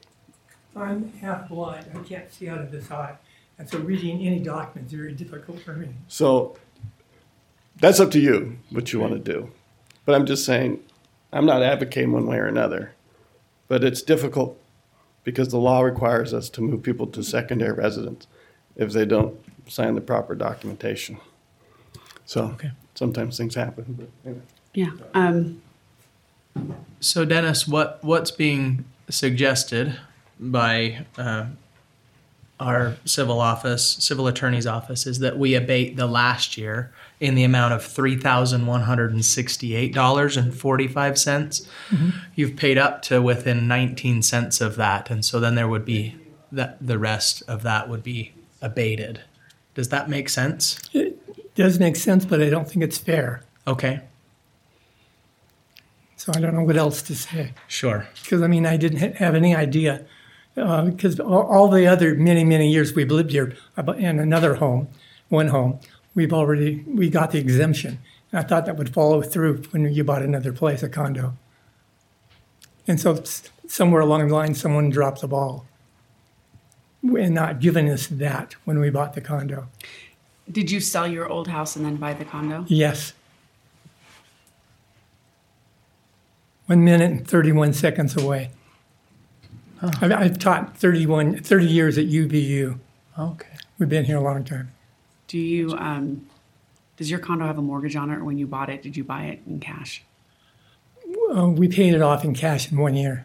I'm half blind. I can't see out of this eye. And so reading any document is very difficult for me. So that's up to you what you want to do. But I'm just saying, I'm not advocating one way or another. But it's difficult because the law requires us to move people to secondary residence if they don't sign the proper documentation. So Okay. sometimes things happen. But anyway. Yeah. Um, So Dennis, what what's being suggested by uh, our civil office, civil attorney's office, is that we abate the last year in the amount of three thousand one hundred and sixty-eight dollars and forty-five cents. Mhm. You've paid up to within nineteen cents of that, and so then there would be that the rest of that would be abated. Does that make sense? It does make sense, but I don't think it's fair. Okay. So I don't know what else to say. Sure. Because, I mean, I didn't ha- have any idea. Because all, all the other many, many years we've lived here abo- in another home, one home, we've already, we got the exemption. And I thought that would follow through when you bought another place, a condo. And so s- somewhere along the line, someone dropped the ball and not giving us that when we bought the condo. did you sell your old house and then buy the condo? Yes. One minute and thirty-one seconds away. I've, I've taught thirty-one, thirty years at U V U. Okay. We've been here a long time. Do you, um, does your condo have a mortgage on it, or when you bought it, did you buy it in cash? Uh, we paid it off in cash in one year.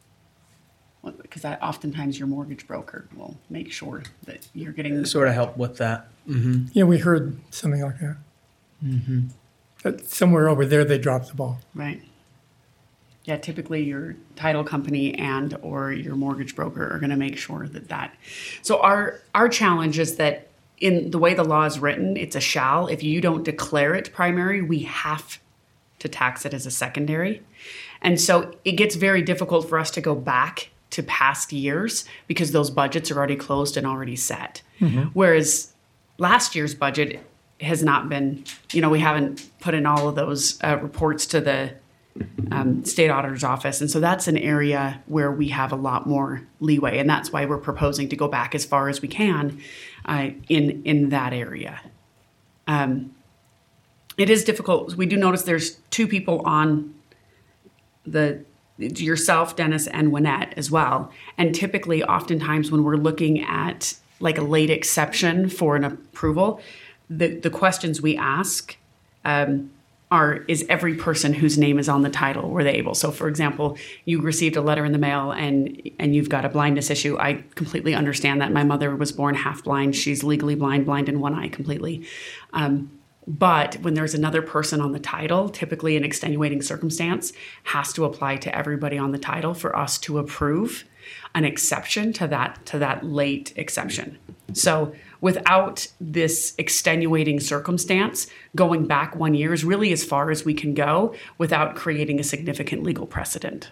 Because that oftentimes your mortgage broker will make sure that you're getting Sort of help with that. Mm-hmm. Yeah, we heard something like that. Mm-hmm. That somewhere over there they dropped the ball. right. Yeah, typically your title company and or your mortgage broker are going to make sure that that. So our our challenge is that in the way the law is written, it's a shall. If you don't declare it primary, we have to tax it as a secondary. And so it gets very difficult for us to go back to past years because those budgets are already closed and already set. Mm-hmm. Whereas last year's budget has not been, you know, we haven't put in all of those uh, reports to the um, state auditor's office. And so that's an area where we have a lot more leeway. And that's why we're proposing to go back as far as we can uh, in, in that area. Um, it is difficult. We do notice there's two people on the yourself, Dennis, and Wynette as well. And typically, oftentimes, when we're looking at like a late exception for an approval, the, the questions we ask um, are, is every person whose name is on the title, were they able? So, for example, you received a letter in the mail and and you've got a blindness issue. I completely understand that. My mother was born half blind. She's legally blind, blind in one eye completely. Um, But when there's another person on the title, typically an extenuating circumstance has to apply to everybody on the title for us to approve an exception to that to that late exception. So without this extenuating circumstance, going back one year is really as far as we can go without creating a significant legal precedent,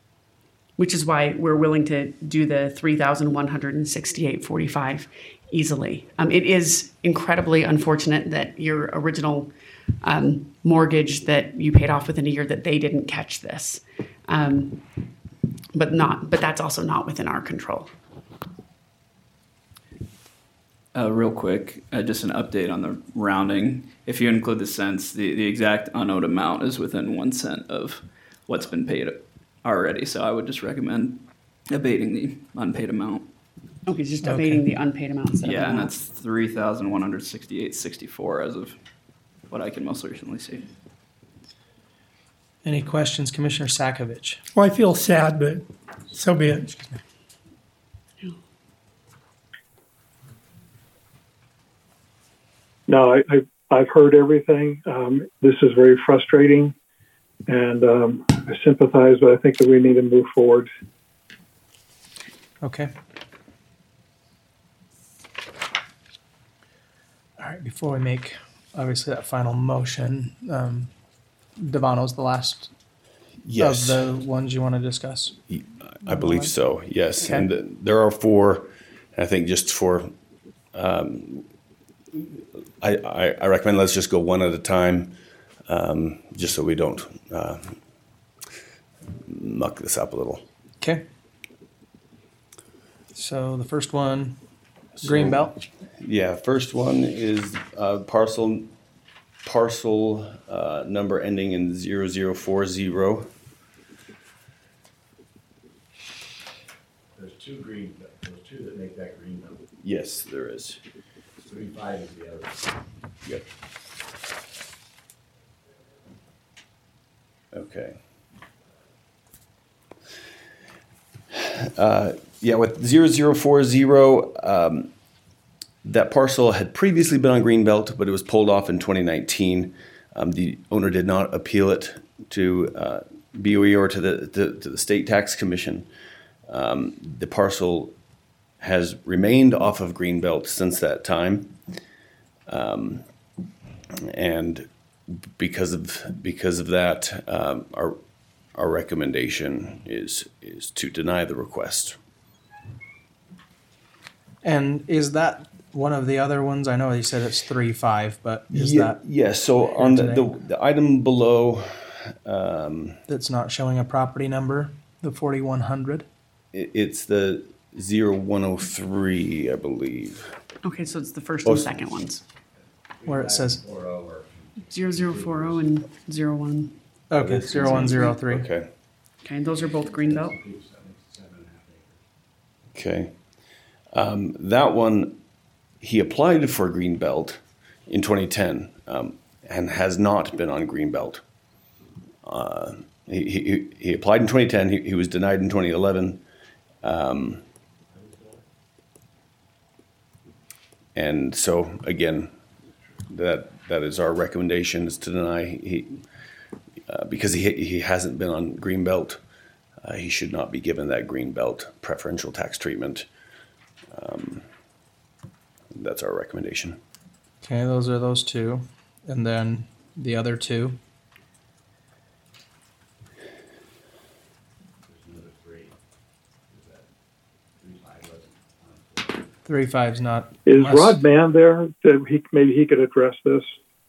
which is why we're willing to do the three thousand one hundred sixty-eight dollars and forty-five cents easily. Um, it is incredibly unfortunate that your original um, mortgage that you paid off within a year, that they didn't catch this. Um, but not, but that's also not within our control. Uh, real quick, uh, just an update on the rounding. If you include the cents, the, the exact unowed amount is within one cent of what's been paid already. So I would just recommend abating the unpaid amount. Okay, just Okay. abating the unpaid amount instead Yeah, of and that. that's three thousand one hundred sixty-eight sixty-four as of what I can most recently see. Any questions, Commissioner Sakovic? Well, I feel sad, but so be it. No, I, I, I've heard everything. Um, this is very frustrating, and um, I sympathize, but I think that we need to move forward. Okay. All right, before we make, obviously, that final motion, um, Devano's the last Yes. of the ones you want to discuss. I believe so, yes. Okay. And uh, there are four, I think just for, um, I, I, I recommend let's just go one at a time, um, just so we don't uh, muck this up a little. Okay. So the first one, Greenbelt. Yeah, first one is uh, parcel parcel uh, number ending in zero zero four zero. There's two green, there's two that make that green belt. Yes, there is. Three five is the other. Yep. Okay. Uh, yeah, with zero zero four zero, um, that parcel had previously been on Greenbelt, but it was pulled off in twenty nineteen. Um, the owner did not appeal it to uh, B O E or to the to, to the State Tax Commission. Um, the parcel has remained off of Greenbelt since that time, um, and because of because of that, um, our our recommendation is is to deny the request. And is that one of the other ones? I know you said it's three five, but is yeah, that yeah. So on the, today? the the item below, um, that's not showing a property number, the forty-one hundred? it, it's the zero one oh three, I believe. Okay, so it's the first Oh, and s- second ones. Where it says, Zero zero four zero and zero one. okay, zero one zero three. Okay. Okay, and those are both Greenbelt? Okay. Um, that one, he applied for Greenbelt in twenty ten um, and has not been on Greenbelt. Uh, he, he, he applied in twenty ten. He, he was denied in twenty eleven. Um, and so, again, that that is our recommendation, is to deny. He, uh, because he, he hasn't been on Greenbelt, uh, he should not be given that Greenbelt preferential tax treatment. Um, that's our recommendation. Okay, those are those two. And then the other two. Three five's not. Is unless- Rod Mann there? That he maybe he could address this.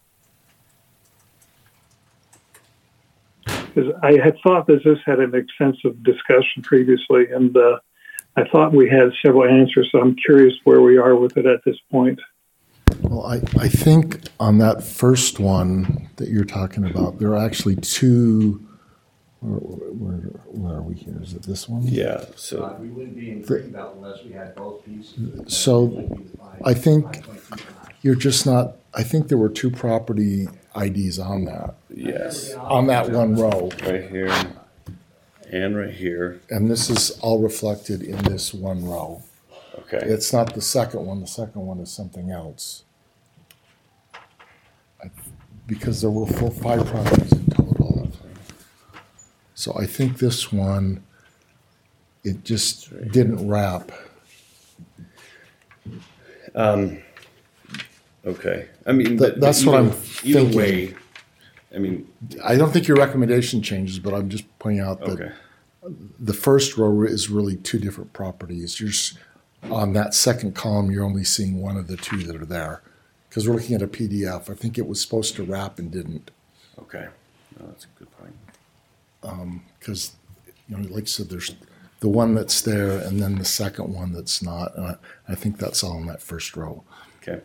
Because I had thought that this had an extensive discussion previously, and uh, I thought we had several answers. So I'm curious where we are with it at this point. Well, I, I think on that first one that you're talking about, there are actually two. Where, where, where are we here? Is it this one? Yeah. So Uh, we wouldn't be in Greenbelt unless we had both pieces. So I think you're just not. I think there were two property I Ds on that. Yes. On that one row. Right here and right here. And this is all reflected in this one row. Okay. It's not the second one. The second one is something else. I, because there were four, five properties in total. So I think this one, it just didn't wrap. Um, okay. I mean, Th- but- that's but what I'm either- either thinking. way, I mean, I don't think your recommendation changes, but I'm just pointing out that Okay. the first row is really two different properties. You're s- on that second column, you're only seeing one of the two that are there. Because we're looking at a P D F. I think it was supposed to wrap and didn't. Okay. No, that's a good point. Because, you know, like I said, there's the one that's there and then the second one that's not. And I, I think that's all in that first row. Okay.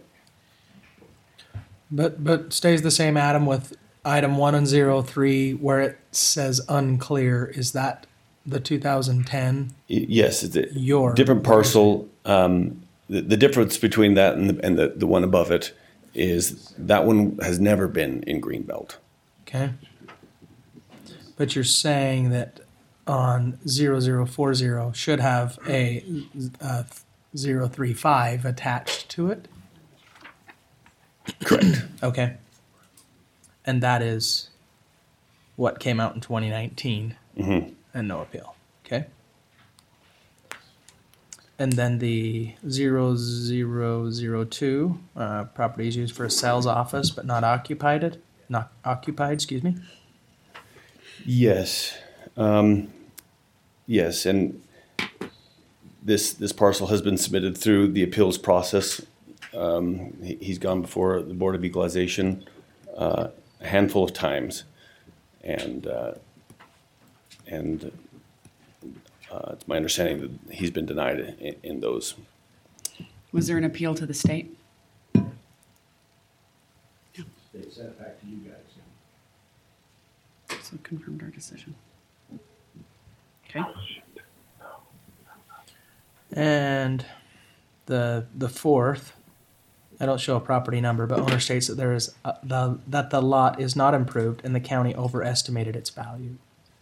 But but stays the same, Adam, with item one and zero three where it says unclear. Is that the two thousand ten? Y- Yes, it's a Your- different parcel. Um, the, the difference between that and the, and the, the one above it is that one has never been in Greenbelt. Okay. But you're saying that on zero zero four zero should have a uh, zero three five attached to it? Correct. Okay. And that is what came out in twenty nineteen Mm-hmm. and no appeal. Okay. And then the zero zero zero two uh, property is used for a sales office but not occupied. It not occupied. Excuse me. Yes. Um, yes, and this this parcel has been submitted through the appeals process. Um, he, he's gone before the Board of Equalization uh, a handful of times, and uh, and uh, it's my understanding that he's been denied in, in those. Was there an appeal to the state? They sent it back to you guys. So confirmed our decision. Okay. And the the fourth, I don't show a property number, but owner states that there is uh, the that the lot is not improved and the county overestimated its value.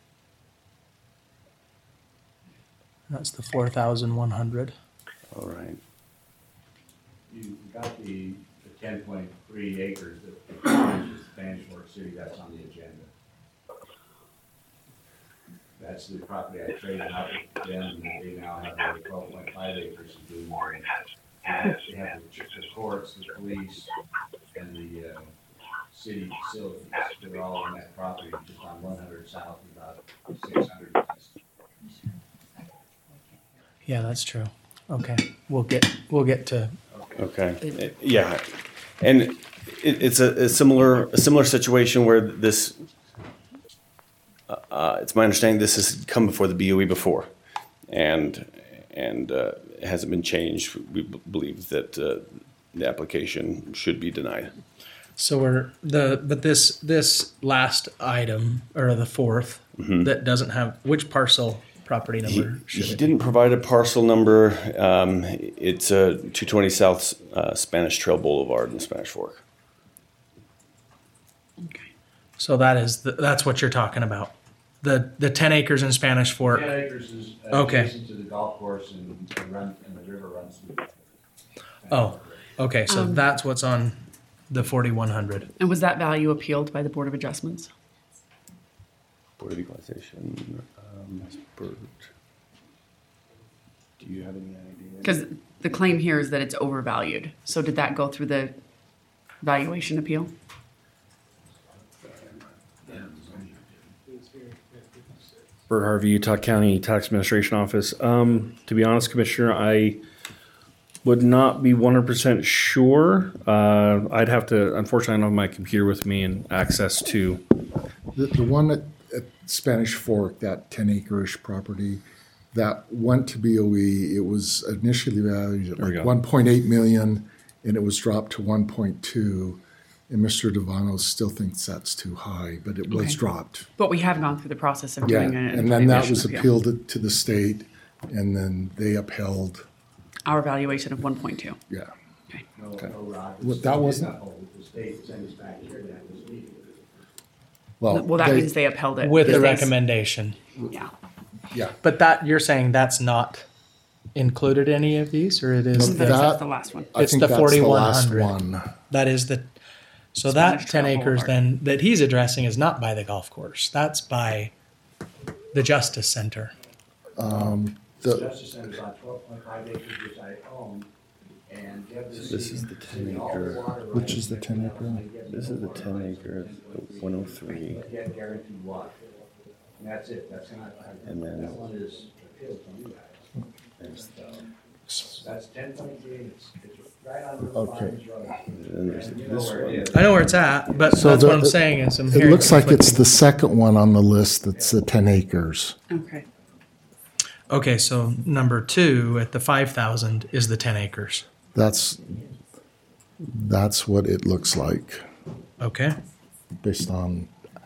That's the four thousand one hundred. All right. You got the, the ten point three acres that the Spanish Fork City, that's on the agenda. That's the property I traded out with them, and they now have the twelve point five acres to do more. They have the the courts, the police, and the uh, city facilities. They're all on that property, just on one hundred south, about six hundred west. Yeah, that's true. Okay, we'll get we'll get to. Okay. Uh, Yeah, and it, it's a, a similar a similar situation where this. Uh, it's my understanding this has come before the B O E before, and and uh, it hasn't been changed. We b- believe that uh, the application should be denied. So we're the but this this last item or the fourth Mhm. that doesn't have which parcel property He, number should he it didn't provide a parcel number. Um, it's uh, two twenty South uh, Spanish Trail Boulevard in Spanish Fork. So that is the, that's what you're talking about. The the ten acres in Spanish Fork. Ten acres is Okay. adjacent to the golf course and, and run, and the river runs through. Oh, okay. So Um, that's what's on the forty-one hundred. And was that value appealed by the Board of Adjustments? Board of Equalization. Um, Bert. Do you have any idea? Because the claim here is that it's overvalued. So did that go through the valuation appeal? Bert Harvey, Utah County Tax Administration Office. Um, to be honest, Commissioner, I would not be one hundred percent sure. Uh, I'd have to, unfortunately, I don't have my computer with me and access to. The, the one at, at Spanish Fork, that ten acre-ish property, that went to B O E. It was initially valued at There we like go. one point eight million, and it was dropped to one point two. And Mister Devano still thinks that's too high, but it was Okay. dropped. But we have gone through the process of Yeah, doing an and then that evaluation was appeal. appealed to- to the state, and then they upheld. Our valuation of one point two. Yeah. Okay. No, no, Rod. Well, that wasn't- The state sent us back here to have this meeting. Well, Well, that they- means they upheld it. With the because they- recommendation. Yeah. Yeah. But that you're saying that's not included in any of these, or it is No, the that- the last one. I It's think the that's the forty-one last hundred. one. That is the. So Spanish that ten Trail acres Boulevard. then that he's addressing is not by the golf course. That's by the Justice Center. Um, The the, Justice Center's on twelve point five acres, which I own, and Deb is. This is the ten acre. which is the ten acre? This is the ten acre, one oh three. But yet guaranteed water. And that's it, that's not, And then- that one is appealed from you guys. That's ten point three, it's, it's right on the Okay. Farms Road. And there's And you know this where it one. is. I know where it's at, but So that's the- what I'm saying is I'm It hearing looks like it's conflicting- the second one on the list that's the ten acres. Okay. Okay, so number two at the five thousand is the ten acres. That's, that's what it looks like Okay. based on.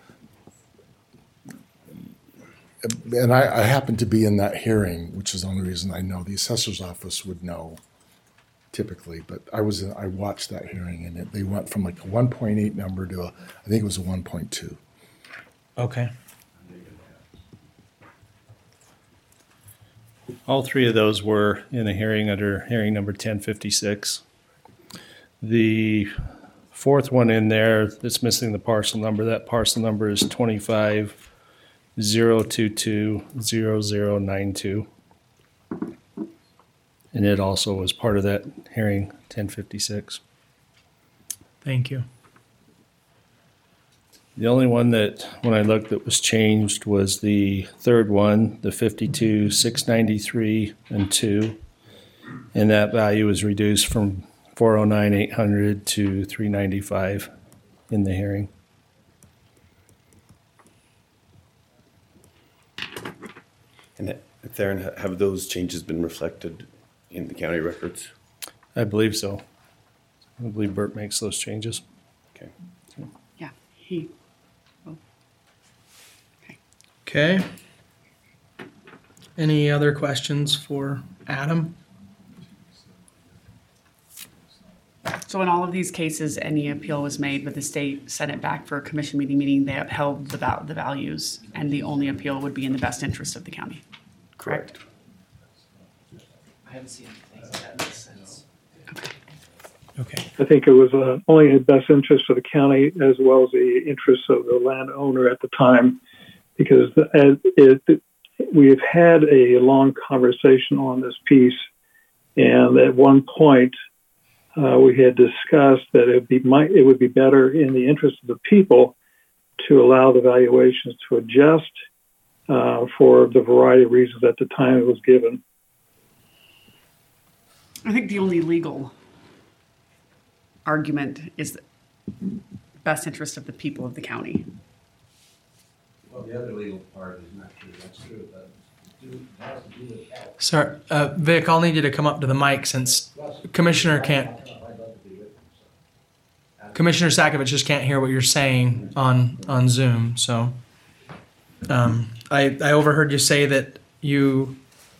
And I, I happened to be in that hearing, which is the only reason I know. The assessor's office would know typically, but I was, in- I watched that hearing and it, they went from like a one point eight number to a, I think it was a one point two. Okay. All three of those were in a hearing under hearing number ten fifty-six. The fourth one in there that's missing the parcel number, that parcel number is twenty-five zero two two zero zero nine two. And it also was part of that hearing ten fifty-six. Thank you. The only one that, when I looked, that was changed was the third one, the fifty-two, six ninety-three and two. And that value was reduced from four oh nine, eight hundred to three ninety-five in the hearing. And Theron, ha- have those changes been reflected in the county records? I believe so. I believe Bert makes those changes. Okay. Yeah. He. Okay. Any other questions for Adam? So in all of these cases, any appeal was made, but the state sent it back for a commission meeting, meaning they upheld the val- the values, and the only appeal would be in the best interest of the county. Correct? I haven't seen anything that makes sense. Okay. I think it was uh, only in the best interest of the county as well as the interests of the landowner at the time, because the, as it, it, we've had a long conversation on this piece, and at one point uh, we had discussed that it would be might it would be better in the interest of the people to allow the valuations to adjust uh, for the variety of reasons at the time it was given. I think the only legal argument is the best interest of the people of the county. Well, the other legal part is not true, that's true, but do, it has to do with health. Sorry, uh, Vic, I'll need you to come up to the mic since Commissioner can't. Commissioner Sakovic just can't hear what you're saying on, on Zoom, so. Um, I, I overheard you say that you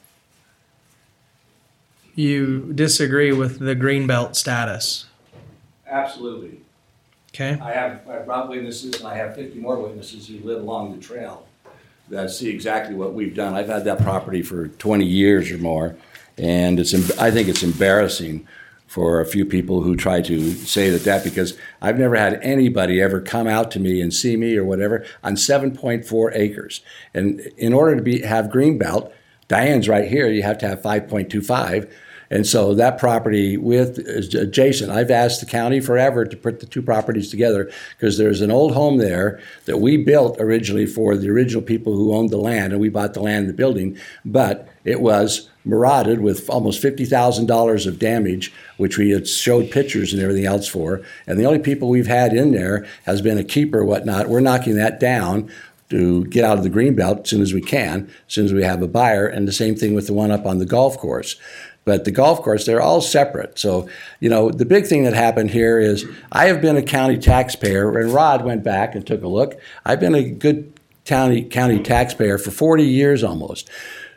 you disagree with the Greenbelt status. Absolutely. Okay. I have, I brought witnesses, and I have fifty more witnesses who live along the trail that see exactly what we've done. I've had that property for twenty years or more, and it's, em- I think it's embarrassing for a few people who try to say that that, because I've never had anybody ever come out to me and see me or whatever on seven point four acres. And in order to be have Greenbelt, Diane's right here, you have to have five point two five. And so that property with adjacent, I've asked the county forever to put the two properties together because there's an old home there that we built originally for the original people who owned the land, and we bought the land and the building, but it was marauded with almost fifty thousand dollars of damage, which we had showed pictures and everything else for. And the only people we've had in there has been a keeper or whatnot. We're knocking that down to get out of the Greenbelt as soon as we can, as soon as we have a buyer, and the same thing with the one up on the golf course. But the golf course, they're all separate. So, you know, the big thing that happened here is I have been a county taxpayer, and Rod went back and took a look. I've been a good county county taxpayer for forty years almost.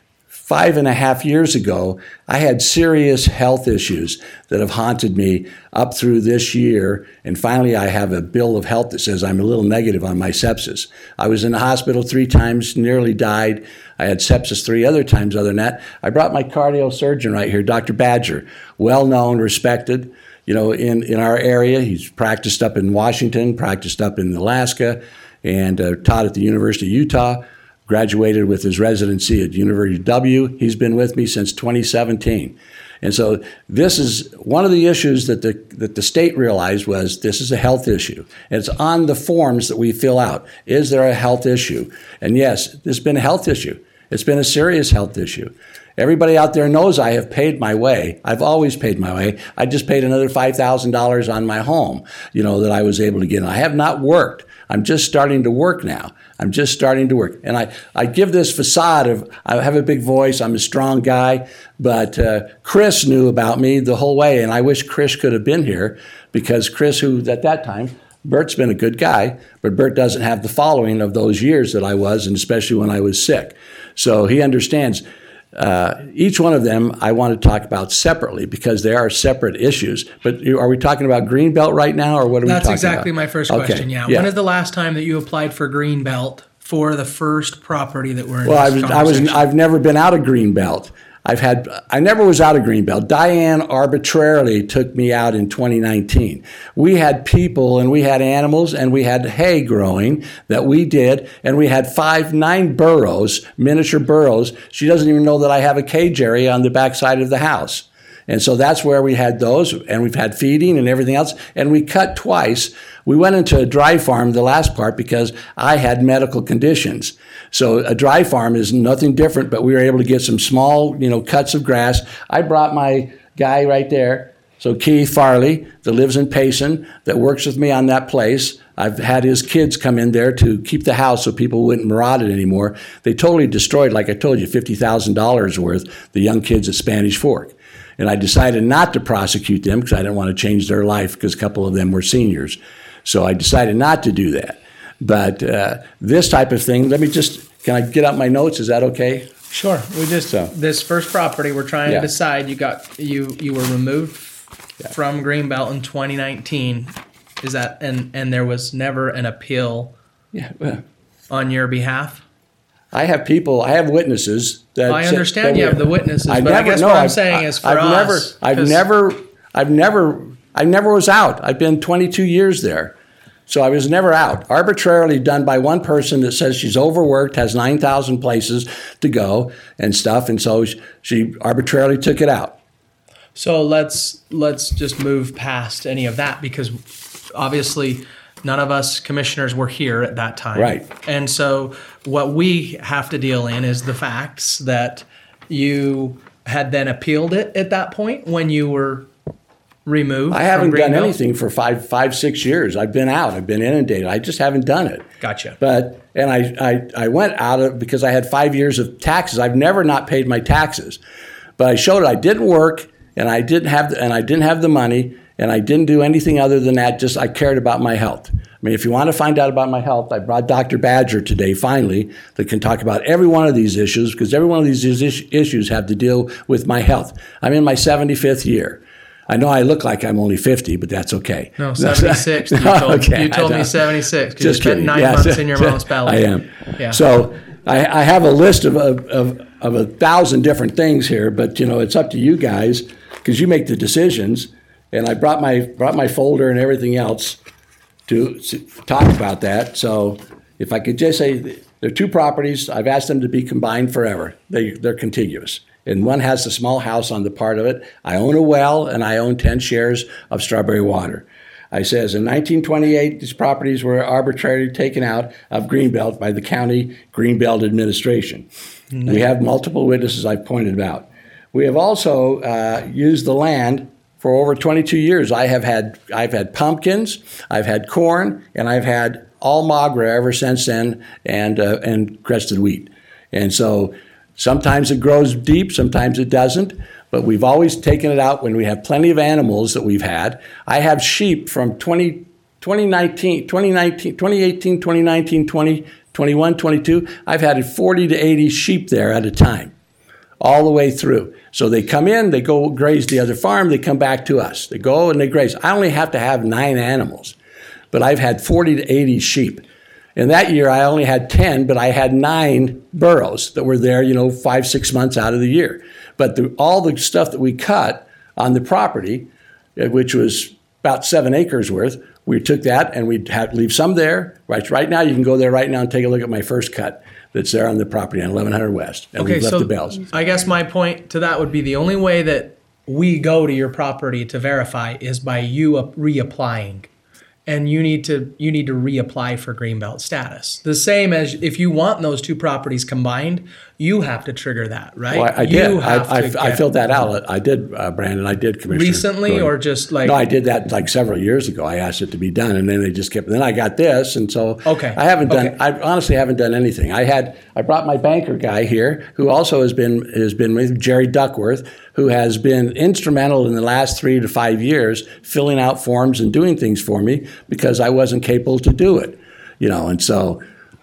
Five and a half years ago, I had serious health issues that have haunted me up through this year. And finally, I have a bill of health that says I'm a little negative on my sepsis. I was in the hospital three times, nearly died. I had sepsis three other times other than that. I brought my cardio surgeon right here, Doctor Badger, well-known, respected, you know, in, in our area. He's practiced up in Washington, practiced up in Alaska, and uh, taught at the University of Utah. Graduated with his residency at University W. He's been with me since twenty seventeen. And so this is one of the issues that the that the state realized was this is a health issue. And it's on the forms that we fill out. Is there a health issue? And yes, there's been a health issue. It's been a serious health issue. Everybody out there knows I have paid my way. I've always paid my way. I just paid another five thousand dollars on my home, you know, that I was able to get. And I have not worked. I'm just starting to work now. I'm just starting to work. And I, I give this facade of, I have a big voice, I'm a strong guy, but uh, Chris knew about me the whole way, and I wish Chris could have been here because Chris, who at that time, Bert's been a good guy, but Bert doesn't have the following of those years that I was, and especially when I was sick. So he understands. Uh, each one of them I want to talk about separately because they are separate issues. But are we talking about Greenbelt right now, or what are we That's talking about? That's exactly my first Okay, question, yeah. yeah. When is the last time that you applied for Greenbelt for the first property that we're in Well, I this was, I was, conversation? I've never been out of Greenbelt. I've had, I never was out of Greenbelt. Diane arbitrarily took me out in twenty nineteen. We had people and we had animals and we had hay growing that we did, and we had five, nine burrows, miniature burrows. She doesn't even know that I have a cage area on the backside of the house. And so that's where we had those, and we've had feeding and everything else, and we cut twice. We went into a dry farm, the last part, because I had medical conditions. So a dry farm is nothing different, but we were able to get some small, you know, cuts of grass. I brought my guy right there, so Keith Farley, that lives in Payson, that works with me on that place. I've had his kids come in there to keep the house so people wouldn't maraud it anymore. They totally destroyed, like I told you, fifty thousand dollars worth, the young kids at Spanish Fork. And I decided not to prosecute them because I didn't want to change their life because a couple of them were seniors. So I decided not to do that. But uh, this type of thing, let me just, can I get out my notes? Is that okay? Sure. We just, So. this first property, we're trying Yeah. to decide, you got, you, you were removed from Greenbelt in twenty nineteen. Is that, and, and there was never an appeal Yeah. Well, on your behalf? I have people, I have witnesses that. I say- understand that you we- have the witnesses, I but I never- guess no, what I'm I've- saying is for I've us, never, I've 'cause- never, I've never, I never was out. I've been twenty-two years there. So I was never out. Arbitrarily done by one person that says she's overworked, has nine thousand places to go and stuff. And so she arbitrarily took it out. So let's let's just move past any of that because obviously none of us commissioners were here at that time. Right. And so what we have to deal in is the facts that you had then appealed it at that point when you were removed. I haven't from done Greenbelt? anything for five, five, six years. I've been out. I've been inundated. I just haven't done it. Gotcha. But and I, I, I went out of because I had five years of taxes. I've never not paid my taxes, but I showed I didn't work and I didn't have the, and I didn't have the money. And I didn't do anything other than that. Just I cared about my health. I mean, if you want to find out about my health, I brought Doctor Badger today, finally, that can talk about every one of these issues, because every one of these is- issues have to deal with my health. I'm in my seventy-fifth year. I know I look like I'm only fifty, but that's okay. No, seventy-six. You told, okay, you told I me know. seventy-six because you Just spent kidding. nine Yes. months in your mom's belly. I am. Yeah. So I, I have a list of, of, of, of a thousand different things here, but you know, it's up to you guys because you make the decisions. And I brought my brought my folder and everything else to, to talk about that. So if I could just say, there are two properties. I've asked them to be combined forever. They, they're contiguous. And one has a small house on the part of it. I own a well, and I own ten shares of Strawberry Water. I says in nineteen twenty-eight, these properties were arbitrarily taken out of Greenbelt by the county Greenbelt administration. Mm-hmm. We have multiple witnesses I've pointed out. We have also uh, used the land for over twenty-two years. I have had I've had pumpkins, I've had corn, and I've had all magra ever since then, and uh, and crested wheat. And so sometimes it grows deep, sometimes it doesn't, but we've always taken it out when we have plenty of animals that we've had. I have sheep from twenty, twenty nineteen, twenty nineteen, twenty eighteen, twenty nineteen, twenty, twenty-one, twenty-two. I've had forty to eighty sheep there at a time, all the way through. So they come in, they go graze the other farm, they come back to us. They go and they graze. I only have to have nine animals, but I've had forty to eighty sheep. And that year I only had ten, but I had nine burros that were there, you know, five, six months out of the year. But the, all the stuff that we cut on the property, which was about seven acres worth, we took that and we'd have, leave some there. Right, right now, you can go there right now and take a look at my first cut that's there on the property on eleven hundred West. And Okay, we've left so the bells. I guess my point to that would be the only way that we go to your property to verify is by you up- reapplying. And you need to you need to reapply for Greenbelt status. The same as if you want those two properties combined, you have to trigger that, right? Well, I, I you did. have I, to I, I get- filled that out. I did, uh, Brandon. I did, Commissioner. Recently, Gordon. or just like- No, I did that like several years ago. I asked it to be done, and then they just kept. Then I got this, and so Okay. I haven't done. Okay. I honestly haven't done anything. I had. I brought my banker guy here, who also has been has been with Jerry Duckworth, who has been instrumental in the last three to five years filling out forms and doing things for me because I wasn't capable to do it, you know. And so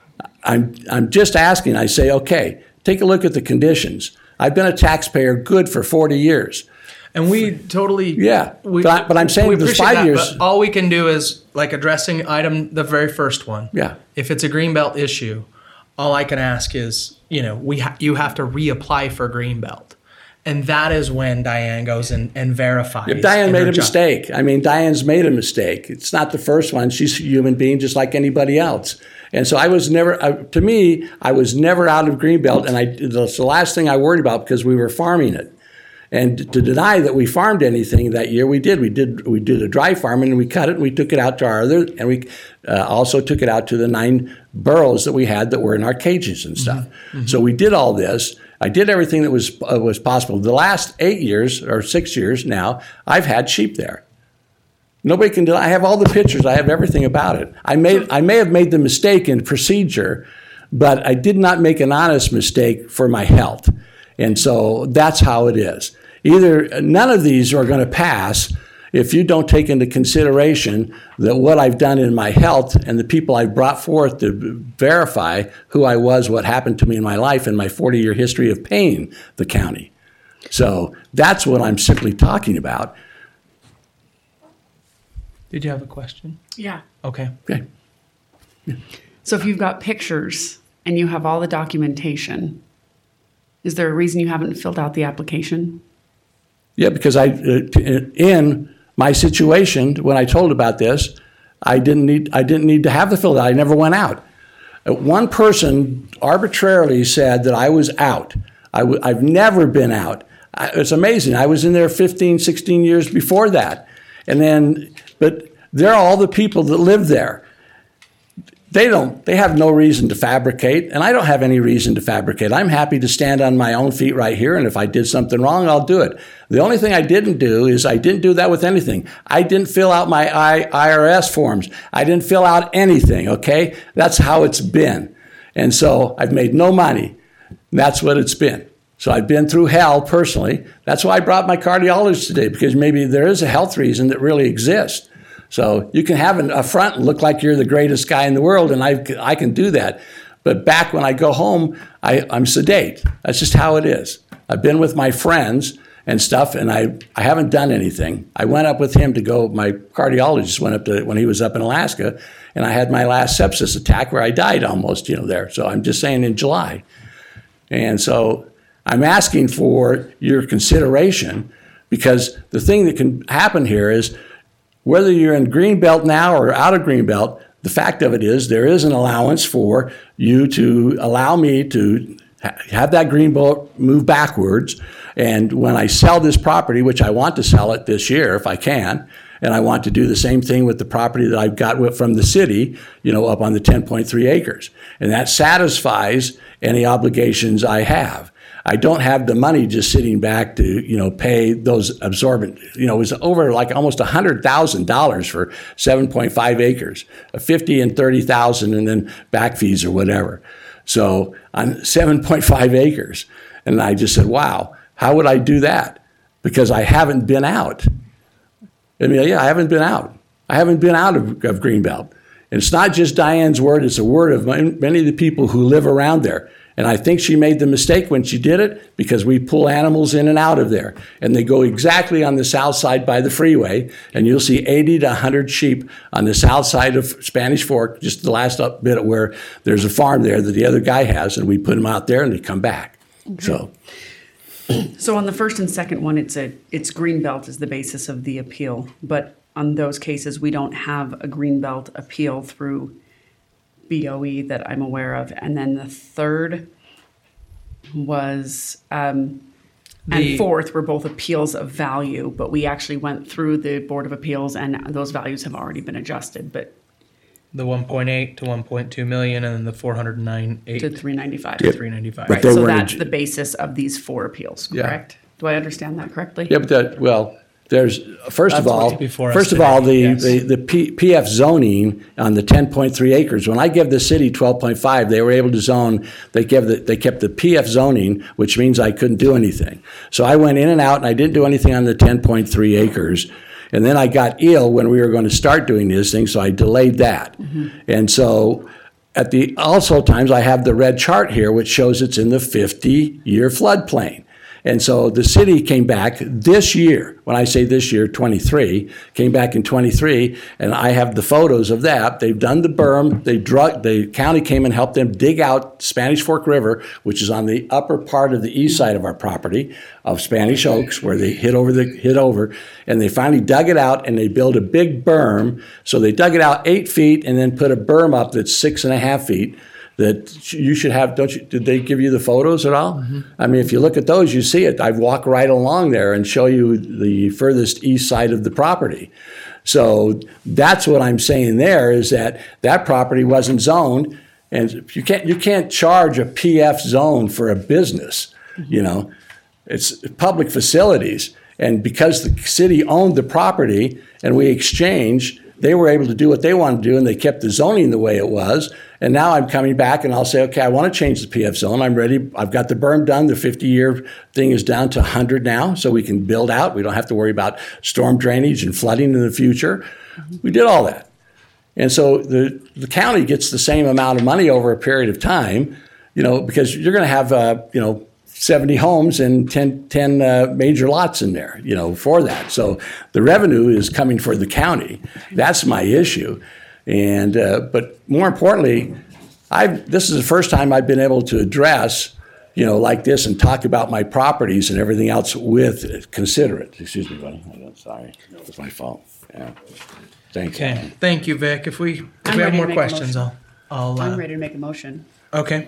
I'm I'm just asking. I say, okay, take a look at the conditions. I've been a taxpayer good for forty years. And we totally Yeah, we, but, I, but I'm saying we there's appreciate five that, years. but all we can do is like addressing item the very first one. Yeah. If it's a Greenbelt issue, all I can ask is, you know, we ha- you have to reapply for Greenbelt. And that is when Diane goes and, and verifies. If Diane in made her a job. mistake, I mean, Diane's made a mistake. It's not the first one. She's a human being just like anybody else. And so I was never, uh, to me, I was never out of Greenbelt. And I, that's the last thing I worried about because we were farming it. And to deny that we farmed anything that year, we did. We did. We did a dry farming, and we cut it, and we took it out to our other, and we uh, also took it out to the nine burros that we had that were in our cages and stuff. Mhm. So we did all this. I did everything that was uh, was possible. The last eight years or six years now, I've had sheep there. Nobody can deny. I have all the pictures. I have everything about it. I made. I may have made the mistake in procedure, but I did not make an honest mistake for my health. And so that's how it is. Either none of these are going to pass if you don't take into consideration that what I've done in my health and the people I've brought forth to verify who I was, what happened to me in my life, and my forty-year history of paying the county. So that's what I'm simply talking about. Did you have a question? Yeah. Okay. Okay. So if you've got pictures and you have all the documentation, is there a reason you haven't filled out the application? Yeah, because I, uh, in my situation, when I told about this, I didn't need, I didn't need to have the fill out. I never went out. Uh, One person arbitrarily said that I was out. I w- I've never been out. I, it's amazing. I was in there fifteen, sixteen years before that. And then, but they're all the people that live there. They don't, they have no reason to fabricate, and I don't have any reason to fabricate. I'm happy to stand on my own feet right here, and if I did something wrong, I'll do it. The only thing I didn't do is I didn't do that with anything. I didn't fill out my I R S forms. I didn't fill out anything, okay? That's how it's been. And so I've made no money. That's what it's been. So I've been through hell personally. That's why I brought my cardiologist today, because maybe there is a health reason that really exists. So you can have an, a front and look like you're the greatest guy in the world, and I, I can do that. But back when I go home, I, I'm sedate. That's just how it is. I've been with my friends and stuff, and I, I haven't done anything. I went up with him to go, my cardiologist went up to, when he was up in Alaska, and I had my last sepsis attack where I died almost, you know, there. So I'm just saying in July. And so I'm asking for your consideration, because the thing that can happen here is whether you're in Greenbelt now or out of Greenbelt, the fact of it is there is an allowance for you to allow me to ha- have that Greenbelt move backwards. And when I sell this property, which I want to sell it this year if I can, and I want to do the same thing with the property that I've got with, from the city, you know, up on the ten point three acres. And that satisfies any obligations I have. I don't have the money just sitting back to, you know, pay those absorbent, you know, it was over like almost one hundred thousand dollars for seven point five acres, a fifty and thirty thousand and then back fees or whatever. So on seven point five acres. And I just said, wow, how would I do that? Because I haven't been out. I mean, yeah, I haven't been out. I haven't been out of, of Greenbelt. And it's not just Diane's word, it's a word of many of the people who live around there. And I think she made the mistake when she did it, because we pull animals in and out of there. And they go exactly on the south side by the freeway. And you'll see eighty to one hundred sheep on the south side of Spanish Fork, just the last up bit where there's a farm there that the other guy has. And we put them out there and they come back. Okay. So. So on the first and second one, it's a it's Greenbelt is the basis of the appeal. But on those cases, we don't have a Greenbelt appeal through B O E that I'm aware of. And then the third was, um, The- and fourth were both appeals of value, but we actually went through the Board of Appeals and those values have already been adjusted, but The one point eight to one point two million, and then the four hundred nine eight to three ninety-five. to three ninety-five. But Right, they so weren't that's ad- the basis of these four appeals, Yeah. correct? Do I understand that correctly? Yeah, but that, well, there's, first of That's all, what's before us first of today, all, the, yes. the, the P, PF zoning on the ten point three acres, when I give the city twelve point five, they were able to zone, they give the, they kept the P F zoning, which means I couldn't do anything. So I went in and out and I didn't do anything on the ten point three acres. And then I got ill when we were going to start doing this thing, so I delayed that. Mm-hmm. And so at the, also times I have the red chart here, which shows it's in the fifty-year floodplain. And so the city came back this year, when I say this year, twenty-three, came back in twenty-three, and I have the photos of that. They've done the berm, they drug, the county came and helped them dig out Spanish Fork River, which is on the upper part of the east side of our property, of Spanish Oaks, where they hit over the, hit over, and they finally dug it out and they built a big berm. So they dug it out eight feet and then put a berm up that's six and a half feet. That you should have, don't you, did they give you the photos at all? Mm-hmm. I mean, if you look at those, you see it. I walk right along there and show you the furthest east side of the property. So that's what I'm saying there, is that that property wasn't zoned, and you can't, you can't charge a P F zone for a business, mm-hmm. you know. It's public facilities, and because the city owned the property and we exchanged, they were able to do what they wanted to do, and they kept the zoning the way it was. And now I'm coming back and I'll say, okay, I want to change the P F zone. I'm ready. I've got the berm done. The fifty-year thing is down to one hundred now, so we can build out. We don't have to worry about storm drainage and flooding in the future. Mm-hmm. We did all that. And so the, the county gets the same amount of money over a period of time, you know, because you're going to have, uh, you know, seventy homes and ten, ten uh, major lots in there, you know, for that. So the revenue is coming for the county. That's my issue. And, uh, but more importantly, I've, this is the first time I've been able to address, you know, like this and talk about my properties and everything else with considerate. Excuse me, buddy. I'm sorry. It was my fault. Yeah. Thanks. Okay. Thank you, Vic. If we, if I'm we have ready to more make a questions, I'll, motion. I'll, I'm uh, ready to make a motion. okay.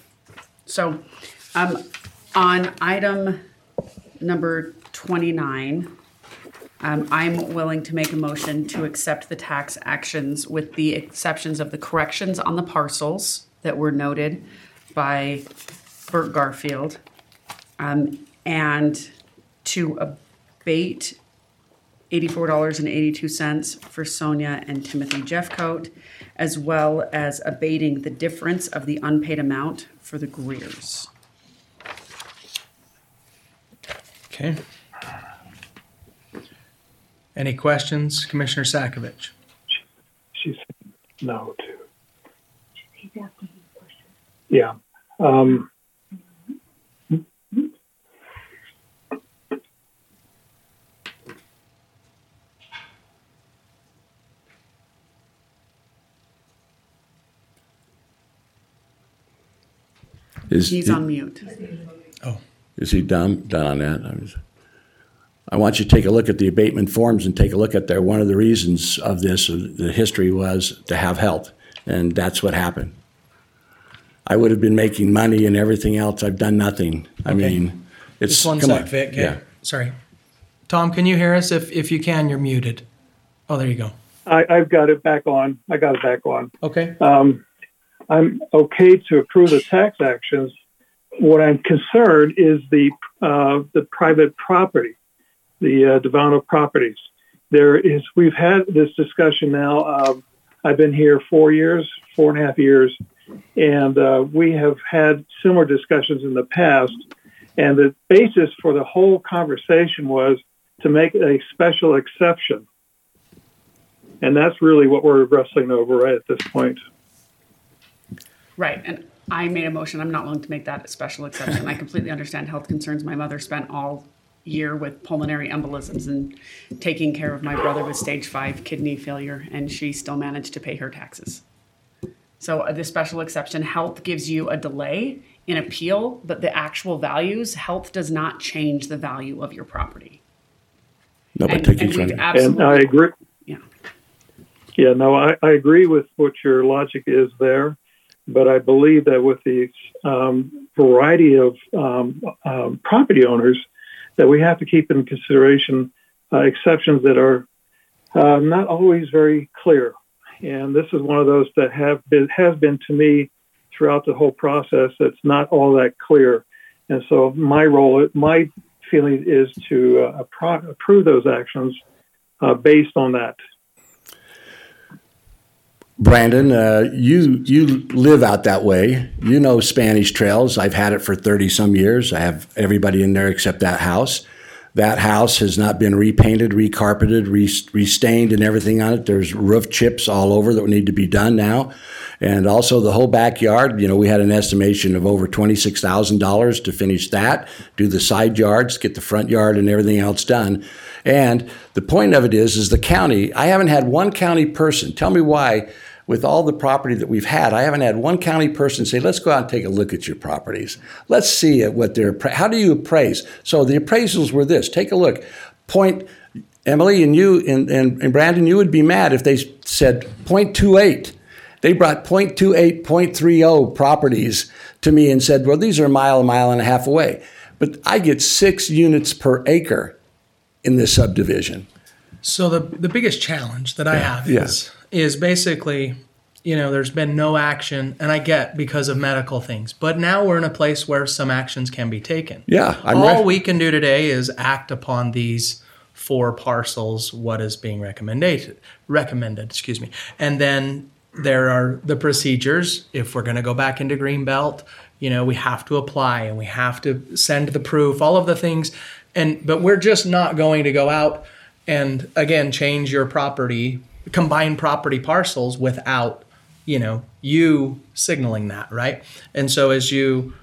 So, um, on item number twenty-nine, um, I'm willing to make a motion to accept the tax actions with the exceptions of the corrections on the parcels that were noted by Bert Garfield, um, and to abate eighty-four dollars and eighty-two cents for Sonia and Timothy Jeffcoat, as well as abating the difference of the unpaid amount for the Greers. Okay. Any questions, Commissioner Sakovic? She's no to. He's asking you a question. Yeah. Um, Is, He's on mute. Oh. Is he done, done on that? I, was, I want you to take a look at the abatement forms and take a look at there. One of the reasons of this, uh, the history was to have health, and that's what happened. I would have been making money and everything else. I've done nothing. I Okay. mean, it's, Just one come sec, on. Vic. Okay. Yeah. Sorry. Tom, can you hear us? If, if you can, you're muted. Oh, there you go. I, I've got it back on. I got it back on. Okay. Um, I'm okay to approve the tax actions. What I'm concerned is the uh, the private property, the uh, Devano properties. There is we've had this discussion now. Uh, I've been here four years, four and a half years, and uh, we have had similar discussions in the past. And the basis for the whole conversation was to make a special exception, and that's really what we're wrestling over right at this point. Right, and I made a motion. I'm not willing to make that a special exception. I completely understand health concerns. My mother spent all year with pulmonary embolisms and taking care of my brother with stage five kidney failure, and she still managed to pay her taxes. So uh, the special exception, health gives you a delay in appeal, but the actual values, health does not change the value of your property. No, but And- take and each we've one. absolutely- And I agree. Yeah. Yeah, no, I, I agree with what your logic is there, but I believe that with the um, variety of um, um, property owners, that we have to keep in consideration uh, exceptions that are uh, not always very clear. And this is one of those that have been, has been to me throughout the whole process that's not all that clear. And so my role, my feeling is to uh, appro- approve those actions uh, based on that. Brandon, uh, you you live out that way. You know Spanish Trails. I've had it for thirty some years. I have everybody in there except that house. That house has not been repainted, recarpeted, re- restained, and everything on it. There's roof chips all over that need to be done now. And also the whole backyard, you know, we had an estimation of over twenty-six thousand dollars to finish that, do the side yards, get the front yard and everything else done. And the point of it is, is the county, I haven't had one county person, tell me why, with all the property that we've had, I haven't had one county person say, let's go out and take a look at your properties. Let's see at what they're, how do you appraise? So the appraisals were this, take a look. Point, Emily and you and, and, and Brandon, you would be mad if they said zero point two eight. They brought zero point two eight, zero point three zero properties to me and said, well, these are a mile, a mile and a half away. But I get six units per acre in this subdivision. So the the biggest challenge that I have Yeah. is is basically, you know, there's been no action, and I get because of medical things, but now we're in a place where some actions can be taken. Yeah, I'm all re- we can do today is act upon these four parcels. What is being recommended? Recommended, excuse me, and then there are the procedures. If we're going to go back into Greenbelt, you know, we have to apply and we have to send the proof, all of the things, and but we're just not going to go out and again change your property, combine property parcels without, you know, you signaling that, right? And so as you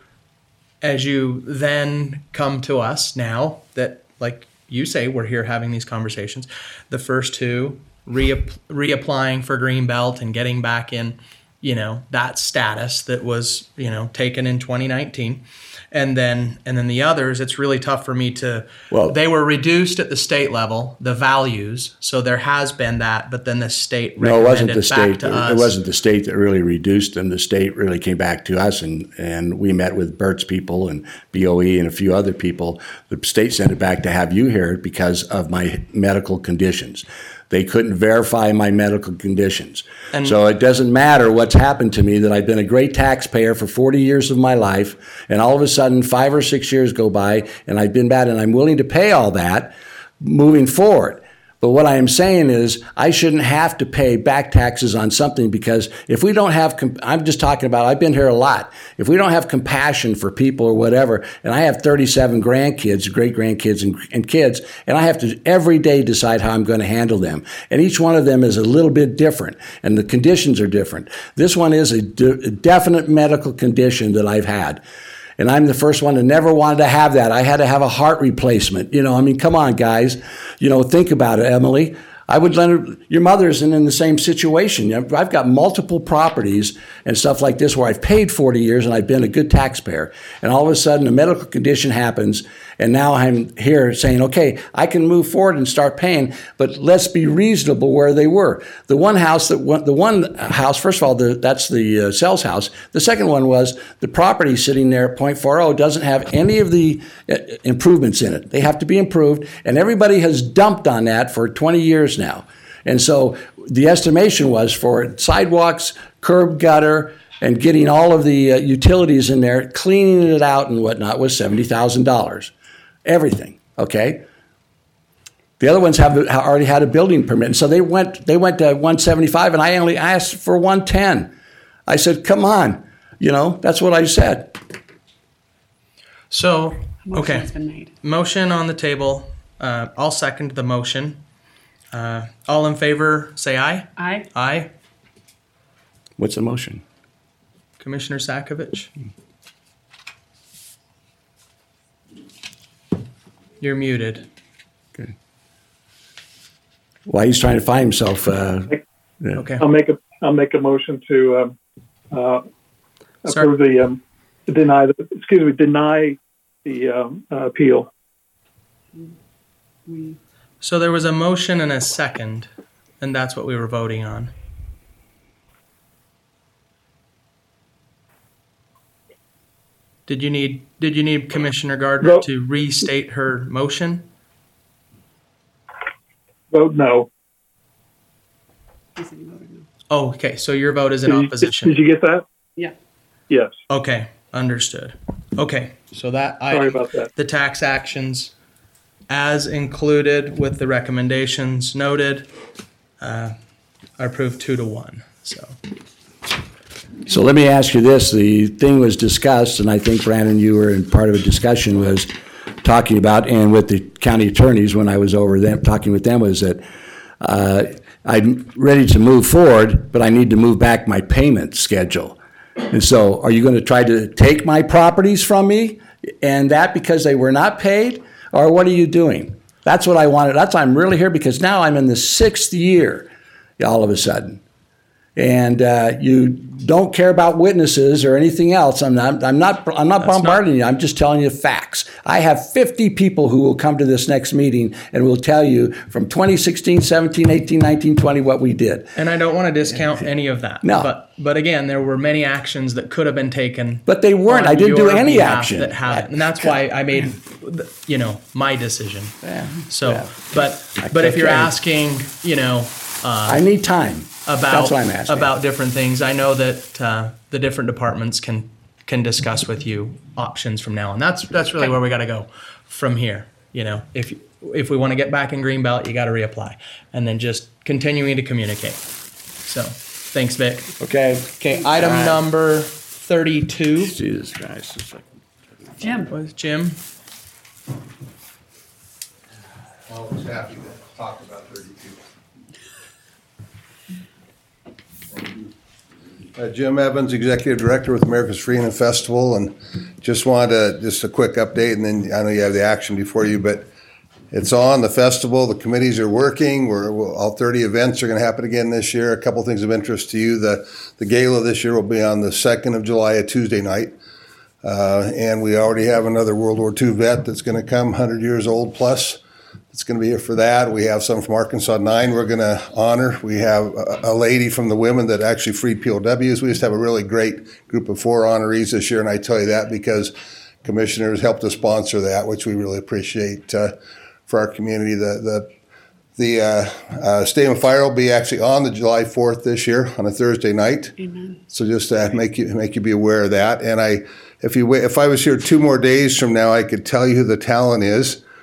as you then come to us now that, like you say, we're here having these conversations, the first two re reapplying for Greenbelt and getting back in, you know, that status that was, you know, taken in twenty nineteen. And then and then the others, it's really tough for me to, well, they were reduced at the state level, the values. So there has been that, but then the state No, it wasn't recommended the back state. to It us. wasn't the state that really reduced them. The state really came back to us, and, and we met with Bert's people and B O E and a few other people. The state sent it back to have you here because of my medical conditions. They couldn't verify my medical conditions. And- so it doesn't matter what's happened to me, that I've been a great taxpayer for forty years of my life, and all of a sudden five or six years go by and I've been bad, and I'm willing to pay all that moving forward. But what I am saying is I shouldn't have to pay back taxes on something because if we don't have, com- I'm just talking about, I've been here a lot. If we don't have compassion for people or whatever, and I have thirty-seven grandkids, great grandkids and, and kids, and I have to every day decide how I'm going to handle them. And each one of them is a little bit different and the conditions are different. This one is a, de- a definite medical condition that I've had. And I'm the first one that never wanted to have that. I had to have a heart replacement. You know, I mean, come on, guys. You know, think about it, Emily. I would let her, your mother's in, in the same situation. I've got multiple properties and stuff like this where I've paid forty years and I've been a good taxpayer. And all of a sudden a medical condition happens and now I'm here saying, okay, I can move forward and start paying, but let's be reasonable where they were. The one house that went, the one house, first of all, the, that's the uh, sales house. The second one was the property sitting there at point four oh doesn't have any of the uh, improvements in it. They have to be improved, and everybody has dumped on that for twenty years now. And so the estimation was for sidewalks, curb gutter, and getting all of the uh, utilities in there, cleaning it out and whatnot was seventy thousand dollars. Everything, okay? The other ones have already had a building permit. And so they went they went to one seventy-five, and I only asked for one ten. I said, come on. You know, that's what I said. So, Motion okay. has been made. Motion on the table. Uh, I'll second the motion. Uh, all in favor, say aye. Aye. Aye. What's the motion? Commissioner Sakovic. You're muted. Okay. Well, he's trying to find himself. Uh, yeah. Okay. I'll make a I'll make a motion to um, uh, approve the um, to deny the excuse me deny the um, uh, appeal. So there was a motion and a second, and that's what we were voting on. Did you need Did you need Commissioner Gardner Vote. to restate her motion? Vote no. Oh, okay. So your vote is in Did you- opposition. Did you get that? Yeah. Yes. Okay, understood. Okay, so that Sorry item, about that. the tax actions, as included with the recommendations noted, uh, are approved two to one. So. So let me ask you this. The thing was discussed, and I think, Brandon, you were in part of a discussion was talking about, and with the county attorneys when I was over them, talking with them, was that uh, I'm ready to move forward, but I need to move back my payment schedule. And so are you going to try to take my properties from me and that because they were not paid? Or what are you doing? That's what I wanted. That's why I'm really here, because now I'm in the sixth year all of a sudden. And uh, you don't care about witnesses or anything else. I'm not. I'm not. I'm not That's bombarding not- you. I'm just telling you facts. I have fifty people who will come to this next meeting and will tell you from twenty sixteen, seventeen, eighteen, nineteen, twenty what we did. And I don't want to discount any of that. No. But but again, there were many actions that could have been taken. But they weren't. on I didn't do your any behalf action. That haven't. And that's why I made, you know, my decision. Yeah. So, Yeah. but but if you're Okay. asking, you know, uh, I need time. about That's what I'm asking. about different things, I know that uh, the different departments can can discuss with you options from now on. That's that's really where we got to go from here. You know, if if we want to get back in Greenbelt, you got to reapply, and then just continuing to communicate. So, thanks, Vic. Okay. Okay. Item All right. number thirty-two. Jesus Christ. It's like- Jim. Was Jim? I was happy to talk about thirty-two. Uh, Jim Evans, Executive Director with America's Freedom Festival, and just wanted to, just a quick update, and then I know you have the action before you, but it's on, the festival, the committees are working, we're, we'll, all thirty events are going to happen again this year. A couple things of interest to you, the, the gala this year will be on the second of July, a Tuesday night, uh, and we already have another World War Two vet that's going to come, one hundred years old plus. It's going to be here for that. We have some from Arkansas nine we're going to honor. We have a, a lady from the women that actually freed P O Ws. We just have a really great group of four honorees this year, and I tell you that because commissioners helped us sponsor that, which we really appreciate uh, for our community. The the the uh, uh, Stadium Fire will be actually on the July fourth this year on a Thursday night. Amen. So just to make you make you be aware of that. And I, if you wait, if I was here two more days from now, I could tell you who the talent is.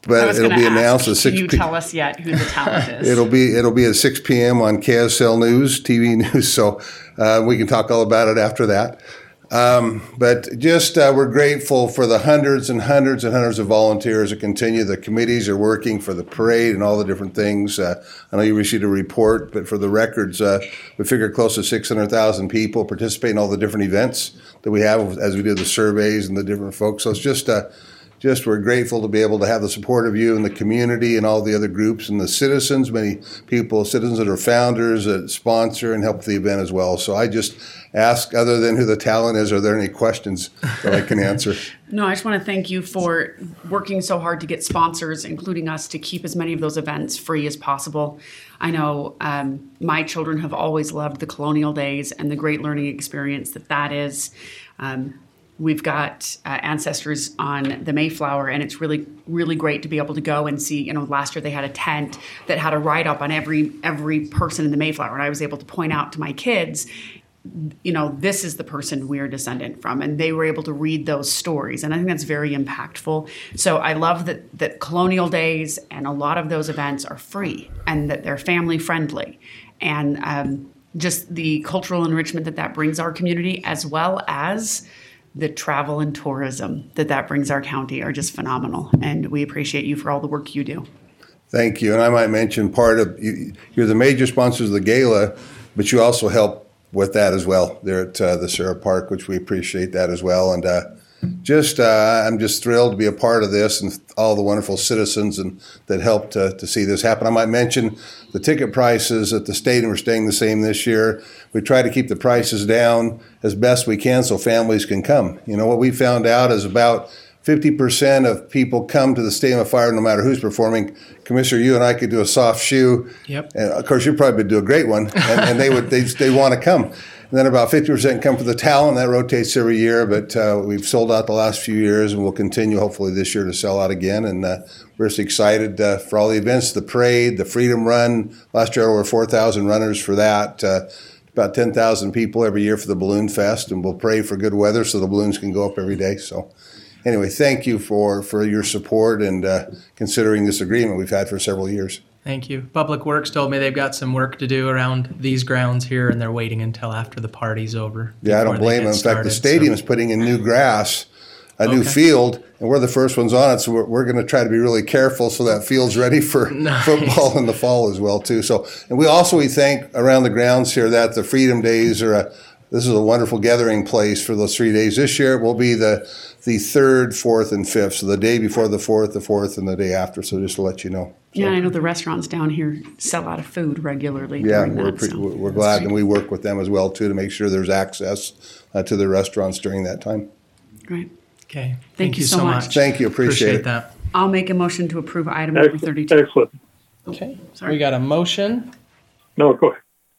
I but was it'll gonna be ask, announced at six. Can you p- tell us yet who the talent is? It'll be it'll be at six p.m. on K S L News, T V News. So uh, we can talk all about it after that. Um, but just uh, we're grateful for the hundreds and hundreds and hundreds of volunteers that continue. The committees are working for the parade and all the different things. Uh, I know you received a report, but for the records, uh, we figured close to six hundred thousand people participate in all the different events that we have as we do the surveys and the different folks. So it's just uh, just we're grateful to be able to have the support of you and the community and all the other groups and the citizens, many people, citizens that are founders that sponsor and help the event as well. So I just ask, other than who the talent is, are there any questions that I can answer? No, I just want to thank you for working so hard to get sponsors, including us, to keep as many of those events free as possible. I know um, my children have always loved the Colonial Days and the great learning experience that that is. Um, We've got uh, ancestors on the Mayflower, and it's really, really great to be able to go and see. You know, last year they had a tent that had a write-up on every every person in the Mayflower, and I was able to point out to my kids, you know, this is the person we're descendant from, and they were able to read those stories, and I think that's very impactful. So I love that that Colonial Days and a lot of those events are free and that they're family friendly, and um, just the cultural enrichment that that brings our community, as well as the travel and tourism that that brings our county, are just phenomenal. And we appreciate you for all the work you do. Thank you. And I might mention part of you, you're the major sponsors of the gala, but you also help with that as well there at uh, the Sarah Park, which we appreciate that as well. And uh, just uh, I'm just thrilled to be a part of this and all the wonderful citizens and that helped uh, to see this happen. I might mention the ticket prices at the stadium are staying the same this year. We try to keep the prices down as best we can so families can come. You know, what we found out is about fifty percent of people come to the Stadium of Fire no matter who's performing. Commissioner, you and I could do a soft shoe. Yep. And of course, you probably would do a great one, and, and they would they they want to come. And then about fifty percent come for the talent. That rotates every year, but uh, we've sold out the last few years, and we'll continue hopefully this year to sell out again. And uh, we're just excited uh, for all the events, the parade, the Freedom Run. Last year, over four thousand runners for that. Uh, about ten thousand people every year for the Balloon Fest, and we'll pray for good weather so the balloons can go up every day. So anyway, thank you for, for your support and uh, considering this agreement we've had for several years. Thank you. Public Works told me they've got some work to do around these grounds here, and they're waiting until after the party's over. Yeah, I don't blame them. In fact, the stadium is putting in new grass, a new Okay. field, and we're the first ones on it, so we're, we're going to try to be really careful so that field's ready for Nice. football in the fall as well, too. So, and we also, we thank around the grounds here that the Freedom Days are a, this is a wonderful gathering place for those three days. This year it will be the the third, fourth, and fifth. So the day before the fourth, the fourth, and the day after. So just to let you know. Yeah, and I know the restaurants down here sell out of food regularly Yeah, during we're, that. pre- so we're that's glad, great. and we work with them as well too to make sure there's access uh, to the restaurants during that time. Great. Okay. Thank you so much. Thank you, appreciate, it. that. I'll make a motion to approve item number thirty-two. Excellent. Okay. Sorry. We got a motion. No, go ahead.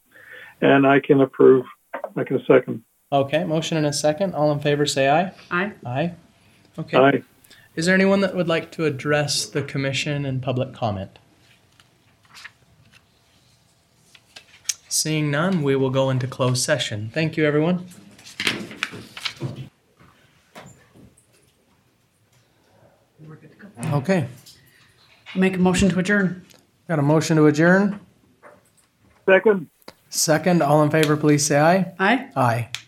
And I can approve. I can second. Okay, motion and a second. All in favor, say aye. Aye. Aye. Okay. Aye. Is there anyone that would like to address the commission in public comment? Seeing none, we will go into closed session. Thank you, everyone. Okay. Make a motion to adjourn. Got a motion to adjourn. Second. Second, all in favor, please say aye. Aye. Aye.